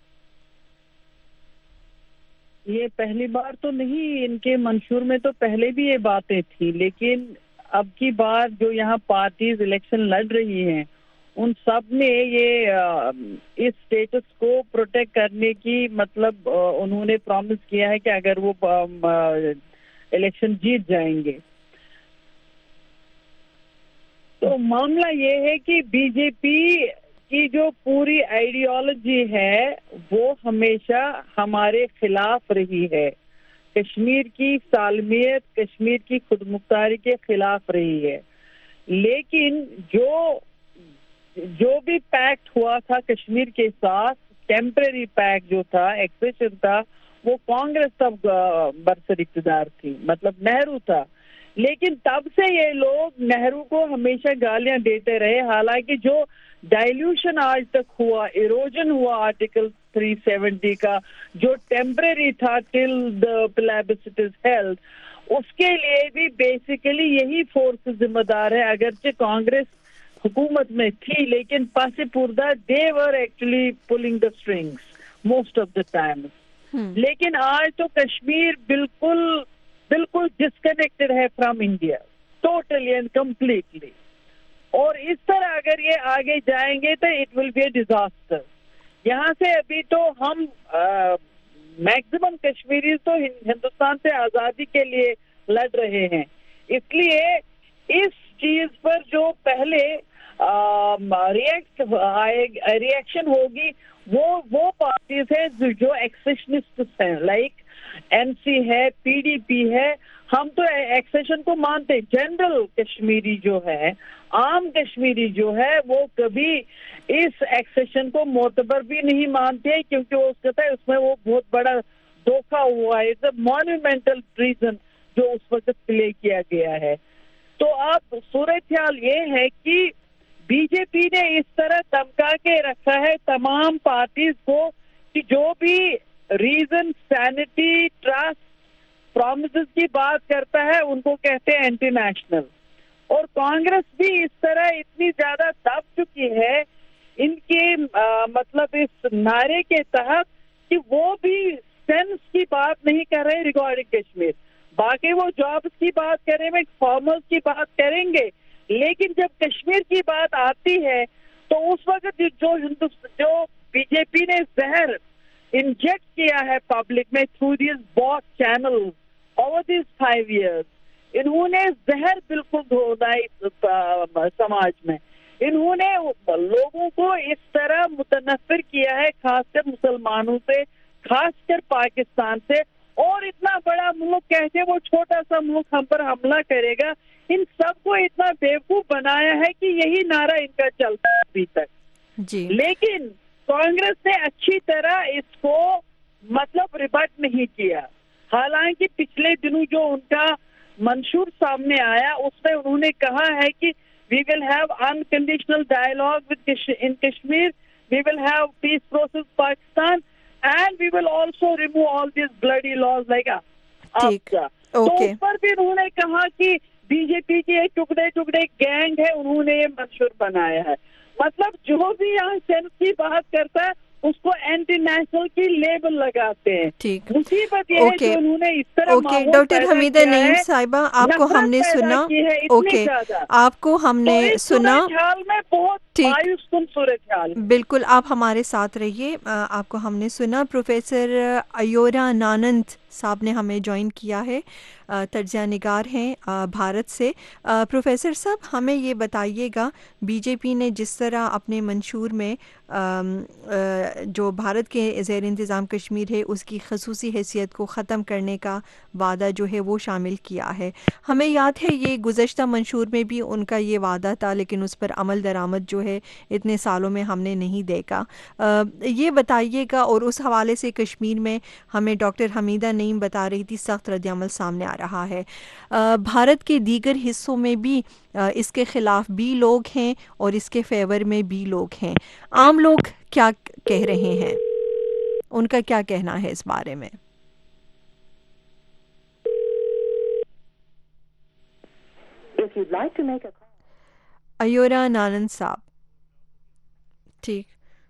یہ پہلی بار تو نہیں، ان کے منشور میں تو پہلے بھی یہ باتیں تھی، لیکن اب کی بار جو یہاں پارٹیز الیکشن لڑ رہی ہیں ان سب نے یہ اس سٹیٹس کو پروٹیکٹ کرنے کی مطلب انہوں نے پرومس کیا ہے کہ اگر وہ الیکشن جیت جائیں گے. تو معاملہ یہ ہے کہ بی جے پی کی جو پوری آئیڈیالوجی ہے وہ ہمیشہ ہمارے خلاف رہی ہے، کشمیر کی سالمیت، کشمیر کی خود مختاری کے خلاف رہی ہے. لیکن جو جو بھی پیکٹ ہوا تھا کشمیر کے ساتھ، ٹیمپرری پیکٹ جو تھا، ایکسیشن تھا، وہ کانگریس تب برسر اقتدار تھی، مطلب نہرو تھا. لیکن تب سے یہ لوگ نہرو کو ہمیشہ گالیاں دیتے رہے، حالانکہ جو ڈائلیوشن آج تک ہوا، ایروجن ہوا آرٹیکل تھری سیونٹی کا، جو ٹیمپرری تھا ٹل دا پلیبسٹ از ہیلڈ، اس کے لیے بھی بیسیکلی یہی فورس ذمہ دار ہے. اگرچہ کانگریس حکومت میں تھی لیکن پاس پردہ they were actually pulling the strings most of the time. لیکن آج تو کشمیر بالکل بالکل ڈسکنیکٹڈ ہے from India, totally and completely. اور اس طرح اگر یہ آگے جائیں گے تو it will be a disaster. یہاں سے ابھی تو ہم میکسیمم کشمیری تو ہندوستان سے آزادی کے لیے لڑ رہے ہیں، اس لیے اس چیز پر جو پہلے ریئیکٹ ریئیکشن ہوگی وہ وہ پارٹیز ہیں جو ایکسیشنسٹ ہیں، لائک این سی ہے, پی ڈی پی ہے, ہم تو ایکسیشن کو مانتے. جنرل کشمیری جو ہے, عام کشمیری جو ہے, وہ کبھی اس ایکسیشن کو معتبر بھی نہیں مانتے, کیونکہ وہ کہتا ہے اس میں وہ بہت بڑا دھوکہ ہوا ہے. اٹس اے مانومنٹل ٹریزن جو اس وقت پلے کیا گیا ہے. تو اب صورتحال یہ ہے کہ بی جے پی نے اس طرح دمکا کے رکھا ہے تمام پارٹیز کو کہ جو بھی ریزن, سینٹی, ٹرسٹ, پرومسز کی بات کرتا ہے ان کو کہتے ہیں اینٹی نیشنل. اور کانگریس بھی اس طرح اتنی زیادہ دب چکی ہے ان کے مطلب اس نعرے کے تحت کہ وہ بھی سینس کی بات نہیں کر رہے ریگارڈنگ کشمیر. باقی وہ جابس کی بات کریں گے, فارمرز کی بات کریں گے, لیکن جب کشمیر کی بات آتی ہے تو اس وقت جو ہندوستان جو بی جے پی نے زہر انجیکٹ کیا ہے پبلک میں through these back channel over these five years, انہوں نے زہر بالکل دھونا سماج میں. انہوں نے لوگوں کو اس طرح متنفر کیا ہے, خاص کر مسلمانوں سے, خاص کر پاکستان سے. اور اتنا بڑا ملک کہتے وہ چھوٹا سا ملک ہم پر حملہ کرے گا. ان سب کو اتنا بیوقوف بنایا ہے کہ یہی نعرہ ان کا چلتا ہے ابھی تک. جی. لیکن کانگریس نے اچھی طرح اس کو مطلب ریبٹ نہیں کیا. حالانکہ پچھلے دنوں جو ان کا منشور سامنے آیا اس میں انہوں نے کہا ہے کہ we will have unconditional dialogue with in Kashmir, we will have peace process Pakistan, and we will also remove all these bloody laws like ٹھیک. تو اس پر بھی انہوں نے کہا کہ بی جے پی کی ایک ٹکڑے ٹکڑے گینگ ہے, انہوں نے یہ منشور بنایا ہے. مطلب جو بھی یہاں سینس کی بات کرتا ہے اس کو اینٹی نیشنل کی لیبل لگاتے ہیں. ٹھیک. مصیبت یہ ہے جو انہوں نے اس طرح اوکے ڈاکٹر حمیدہ نعیم صاحبہ, آپ کو ہم نے سنا. اوکے, آپ کو ہم نے سنا. میں بہت مایوس کن صورتحال. بالکل, آپ ہمارے ساتھ رہیے. آپ کو ہم نے سنا. پروفیسر ایورا نانند صاحب نے ہمیں جوائن کیا ہے, تجزیہ نگار ہیں بھارت سے. پروفیسر صاحب, ہمیں یہ بتائیے گا, بی جے پی نے جس طرح اپنے منشور میں جو بھارت کے زیر انتظام کشمیر ہے اس کی خصوصی حیثیت کو ختم کرنے کا وعدہ جو ہے وہ شامل کیا ہے. ہمیں یاد ہے یہ گزشتہ منشور میں بھی ان کا یہ وعدہ تھا, لیکن اس پر عمل درآمد جو ہے اتنے سالوں میں ہم نے نہیں دیکھا. یہ بتائیے گا. اور اس حوالے سے کشمیر میں ہمیں ڈاکٹر حمیدہ نعیم بتا رہی تھی سخت رد عمل سامنے آ رہا ہے. بھارت کے دیگر حصوں میں بھی اس کے خلاف بھی لوگ ہیں اور اس کے فیور میں بھی لوگ ہیں. عام لوگ کیا کہہ رہے ہیں, ان کا کیا کہنا ہے اس بارے میں؟ ایورا نانند صاحب. ٹھیک.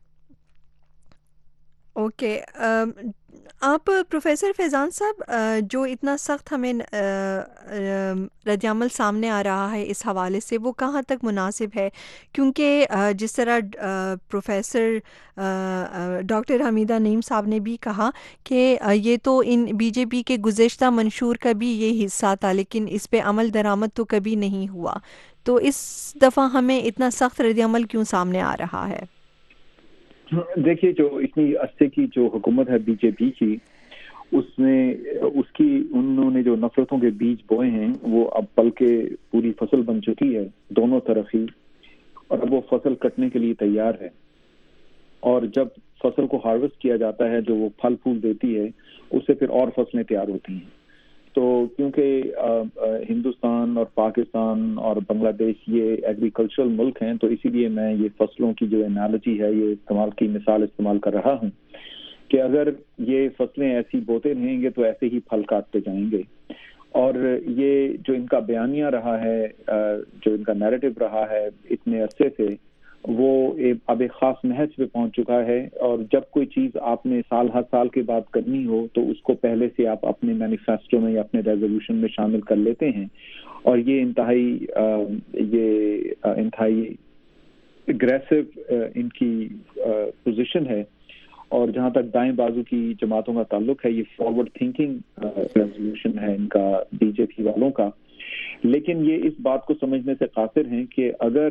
اوکے. آپ پروفیسر فیضان صاحب, جو اتنا سخت ہمیں رد عمل سامنے آ رہا ہے اس حوالے سے, وہ کہاں تک مناسب ہے؟ کیونکہ جس طرح پروفیسر ڈاکٹر حمیدہ نعیم صاحب نے بھی کہا کہ یہ تو ان بی جے پی کے گزشتہ منشور کا بھی یہ حصہ تھا, لیکن اس پہ عمل درآمد تو کبھی نہیں ہوا. تو اس دفعہ ہمیں اتنا سخت رد عمل کیوں سامنے آ رہا ہے؟ دیکھیے, جو اتنی عرصے کی جو حکومت ہے بی جے پی کی, اس نے اس کی انہوں نے جو نفرتوں کے بیج بوئے ہیں وہ اب پل کے پوری فصل بن چکی ہے دونوں طرف ہی, اور اب وہ فصل کٹنے کے لیے تیار ہے. اور جب فصل کو ہارویسٹ کیا جاتا ہے, جو وہ پھل پھول دیتی ہے, اس سے پھر اور فصلیں تیار ہوتی ہیں. تو کیونکہ ہندوستان اور پاکستان اور بنگلہ دیش یہ ایگریکلچرل ملک ہیں, تو اسی لیے میں یہ فصلوں کی جو انالوجی ہے, یہ استعمال کی مثال استعمال کر رہا ہوں کہ اگر یہ فصلیں ایسی بوتے رہیں گے تو ایسے ہی پھل کاٹتے جائیں گے. اور یہ جو ان کا بیانیہ رہا ہے, جو ان کا نیریٹو رہا ہے اتنے عرصے سے, وہ اب ایک خاص نہج پہ پہنچ چکا ہے. اور جب کوئی چیز آپ نے سال ہر سال کے بعد کرنی ہو تو اس کو پہلے سے آپ اپنے مینیفیسٹو میں یا اپنے ریزولوشن میں شامل کر لیتے ہیں. اور یہ انتہائی یہ انتہائی اگریسو ان کی پوزیشن ہے. اور جہاں تک دائیں بازو کی جماعتوں کا تعلق ہے, یہ فارورڈ تھنکنگ ریزولوشن ہے ان کا, بی جے پی والوں کا. لیکن یہ اس بات کو سمجھنے سے قاصر ہیں کہ اگر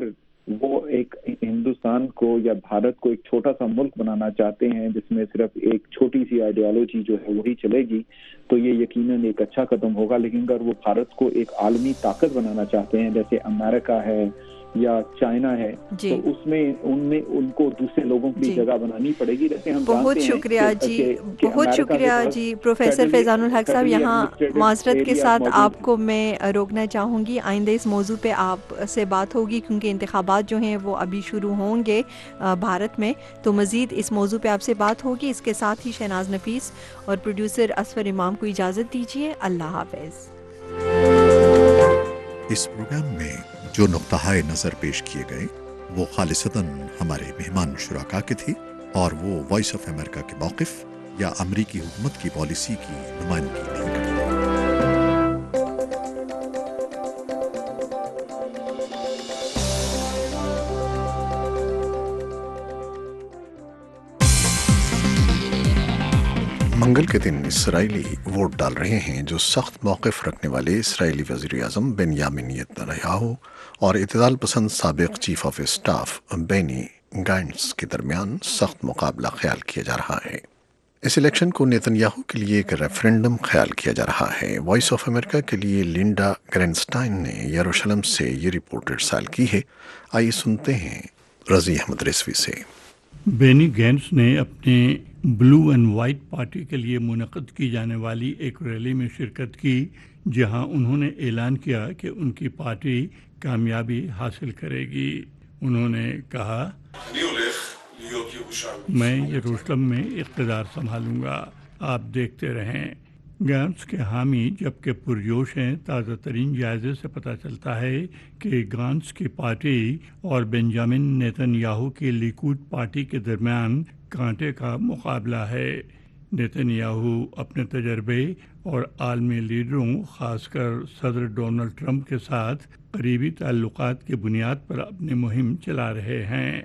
وہ ایک ہندوستان کو یا بھارت کو ایک چھوٹا سا ملک بنانا چاہتے ہیں جس میں صرف ایک چھوٹی سی آئیڈیالوجی جو ہے وہی چلے گی تو یہ یقیناً ایک اچھا قدم ہوگا. لیکن اگر وہ بھارت کو ایک عالمی طاقت بنانا چاہتے ہیں جیسے امریکہ ہے یا چائنا ہے جی. تو اس میں ان میں ان کو دوسرے لوگوں کی جگہ بنانی پڑے گی. جیسے ہم بہت شکریہ جی بہت شکریہ جی پروفیسر فیضان الحق صاحب. یہاں معذرت کے ساتھ آپ کو میں روکنا چاہوں گی. آئندہ اس موضوع پہ آپ سے بات ہوگی کیونکہ انتخابات جو ہیں وہ ابھی شروع ہوں گے بھارت میں, تو مزید اس موضوع پہ آپ سے بات ہوگی. اس کے ساتھ ہی شہناز نفیس اور پروڈیوسر اسفر امام کو اجازت دیجیے. اللہ حافظ. اس پروگرام میں جو نقطہ نظر پیش کیے گئے وہ خالصتاً ہمارے مہمان شرکا کے تھی اور وہ وائس آف امریکہ کے موقف یا امریکی حکومت کی پالیسی کی نمائندگی نہیں کرتے. منگل کے دن اسرائیلی ووٹ ڈال رہے ہیں جو سخت موقف رکھنے والے اسرائیلی وزیر اعظم بنیامین نیتنیاہو اور اعتدال پسند سابق چیف آف اسٹاف بینی گانٹس کے درمیان سخت مقابلہ خیال کیا جا رہا ہے. اس الیکشن کو نیتنیاہو کے لیے ایک ریفرنڈم خیال کیا جا رہا ہے. وائس آف امریکہ کے لیے لنڈا گرینسٹائن نے یروشلم سے یہ رپورٹ ارسال کی ہے. آئیے سنتے ہیں رضی احمد رضوی سے. بینی گینٹس نے اپنے بلو اینڈ وائٹ پارٹی کے لیے منعقد کی جانے والی ایک ریلی میں شرکت کی جہاں انہوں نے اعلان کیا کہ ان کی پارٹی کامیابی حاصل کرے گی. انہوں نے کہا میں یروشلم میں اقتدار سنبھالوں گا, آپ دیکھتے رہیں. گانٹس کے حامی جبکہ پرجوش ہیں. تازہ ترین جائزے سے پتہ چلتا ہے کہ گانٹس کی پارٹی اور بنجامن نیتنیاہو کی لیکوڈ پارٹی کے درمیان کانٹے کا مقابلہ ہے. نیتنیاہو اپنے تجربے اور عالمی لیڈروں خاص کر صدر ڈونلڈ ٹرمپ کے ساتھ قریبی تعلقات کی بنیاد پر اپنی مہم چلا رہے ہیں.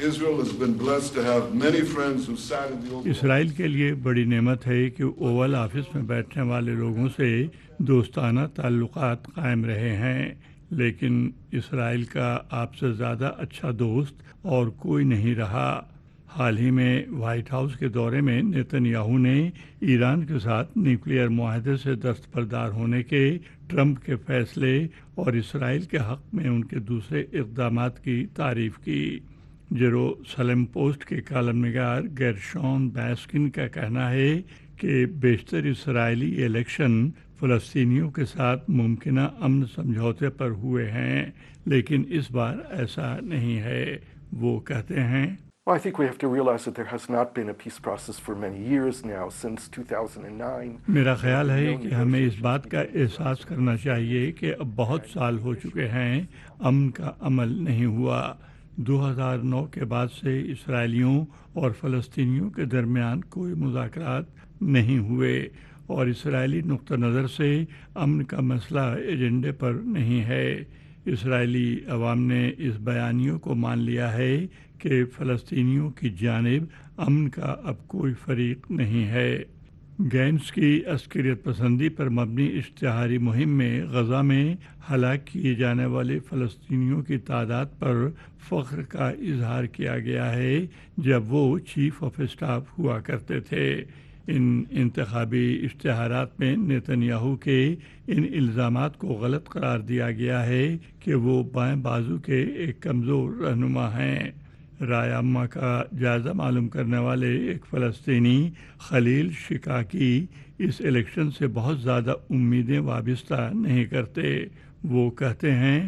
اسرائیل کے لیے بڑی نعمت ہے کہ اوول آفس میں بیٹھنے والے لوگوں سے دوستانہ تعلقات قائم رہے ہیں, لیکن اسرائیل کا آپ سے زیادہ اچھا دوست اور کوئی نہیں رہا. حال ہی میں وائٹ ہاؤس کے دورے میں نیتنیاہو نے ایران کے ساتھ نیوکلیئر معاہدے سے دستبردار ہونے کے ٹرمپ کے فیصلے اور اسرائیل کے حق میں ان کے دوسرے اقدامات کی تعریف کی. جیروسلم پوسٹ کے کالم نگار گیرشون بیسکن کا کہنا ہے کہ بیشتر اسرائیلی الیکشن فلسطینیوں کے ساتھ ممکنہ امن سمجھوتے پر ہوئے ہیں, لیکن اس بار ایسا نہیں ہے. وہ کہتے ہیں Well, I think we have to realize that there has not been a peace process for many years now, since two thousand nine. میرا خیال ہے کہ ہمیں اس بات کا احساس کرنا چاہیے کہ اب بہت سال ہو چکے ہیں امن کا عمل نہیں ہوا. دو ہزار نو کے بعد سے اسرائیلیوں اور فلسطینیوں کے درمیان کوئی مذاکرات نہیں ہوئے اور اسرائیلی نقطہ نظر سے امن کا مسئلہ ایجنڈے پر نہیں ہے. اسرائیلی عوام نے اس بیانیوں کو مان لیا ہے کہ فلسطینیوں کی جانب امن کا اب کوئی فریق نہیں ہے. گینٹس کی عسکریت پسندی پر مبنی اشتہاری مہم میں غزہ میں ہلاک کیے جانے والے فلسطینیوں کی تعداد پر فخر کا اظہار کیا گیا ہے جب وہ چیف آف اسٹاف ہوا کرتے تھے. ان انتخابی اشتہارات میں نیتنیاہو کے ان الزامات کو غلط قرار دیا گیا ہے کہ وہ بائیں بازو کے ایک کمزور رہنما ہیں. رائے عامہ کا جائزہ معلوم کرنے والے ایک فلسطینی خلیل شکاکی اس الیکشن سے بہت زیادہ امیدیں وابستہ نہیں کرتے. وہ کہتے ہیں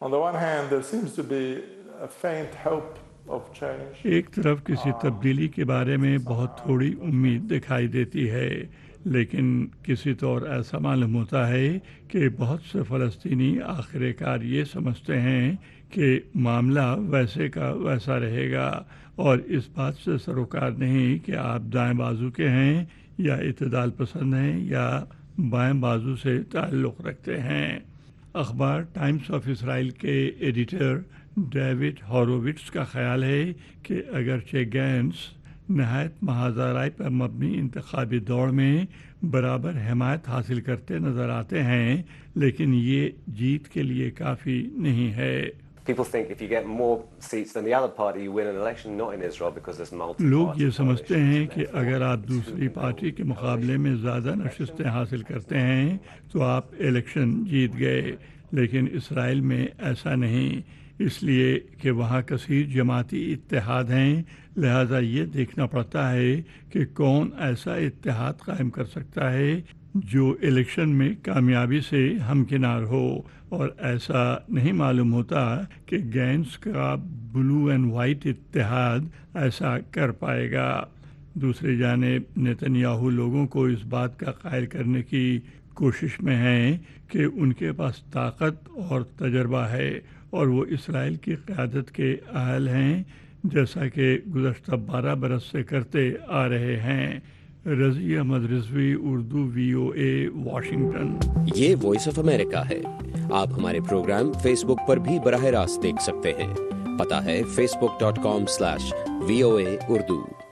ایک طرف کسی تبدیلی کے بارے میں بہت تھوڑی امید دکھائی دیتی ہے, لیکن کسی طور ایسا معلوم ہوتا ہے کہ بہت سے فلسطینی آخر کار یہ سمجھتے ہیں کہ معاملہ ویسے کا ویسا رہے گا اور اس بات سے سروکار نہیں کہ آپ دائیں بازو کے ہیں یا اعتدال پسند ہیں یا بائیں بازو سے تعلق رکھتے ہیں. اخبار ٹائمز آف اسرائیل کے ایڈیٹر ڈیوڈ ہارووٹس کا خیال ہے کہ اگرچہ گینٹس نہایت محاذ پر مبنی انتخابی دوڑ میں برابر حمایت حاصل کرتے نظر آتے ہیں, لیکن یہ جیت کے لیے کافی نہیں ہے. People think if you get more seats than the other party, you win an election. Not in Israel because there's multiple. लोग ये समझते हैं कि अगर आप दूसरी पार्टी के मुकाबले में ज़्यादा नशिस्तें हासिल करते हैं तो आप इलेक्शन जीत गए, लेकिन इसराइल में ऐसा नहीं, इसलिए कि वहाँ कसीर जमाती इत्तेहाद हैं, लिहाजा ये देखना पड़ता है कि कौन ऐसा इत्तेहाद कायम कर सकता है जो इलेक्शन में कामयाबी से हमकिनार हो, और ऐसा नहीं मालूम होता कि गैंस का ब्लू एंड वाइट इत्तेहाद ऐसा कर पाएगा। दूसरी जानिब नेतन्याहू लोगों को इस बात का कायल करने की कोशिश में हैं कि उनके पास ताकत और तजर्बा है और वो इसराइल की क़यादत के अहल हैं, जैसा कि गुज़श्ता बारह बरस से करते आ रहे हैं। Razi Ahmed Rizvi, Urdu V O A, Washington. ये वॉइस ऑफ अमेरिका है। आप हमारे प्रोग्राम फेसबुक पर भी बराह रास्त देख सकते हैं। पता है Facebook dot com slash V O A Urdu.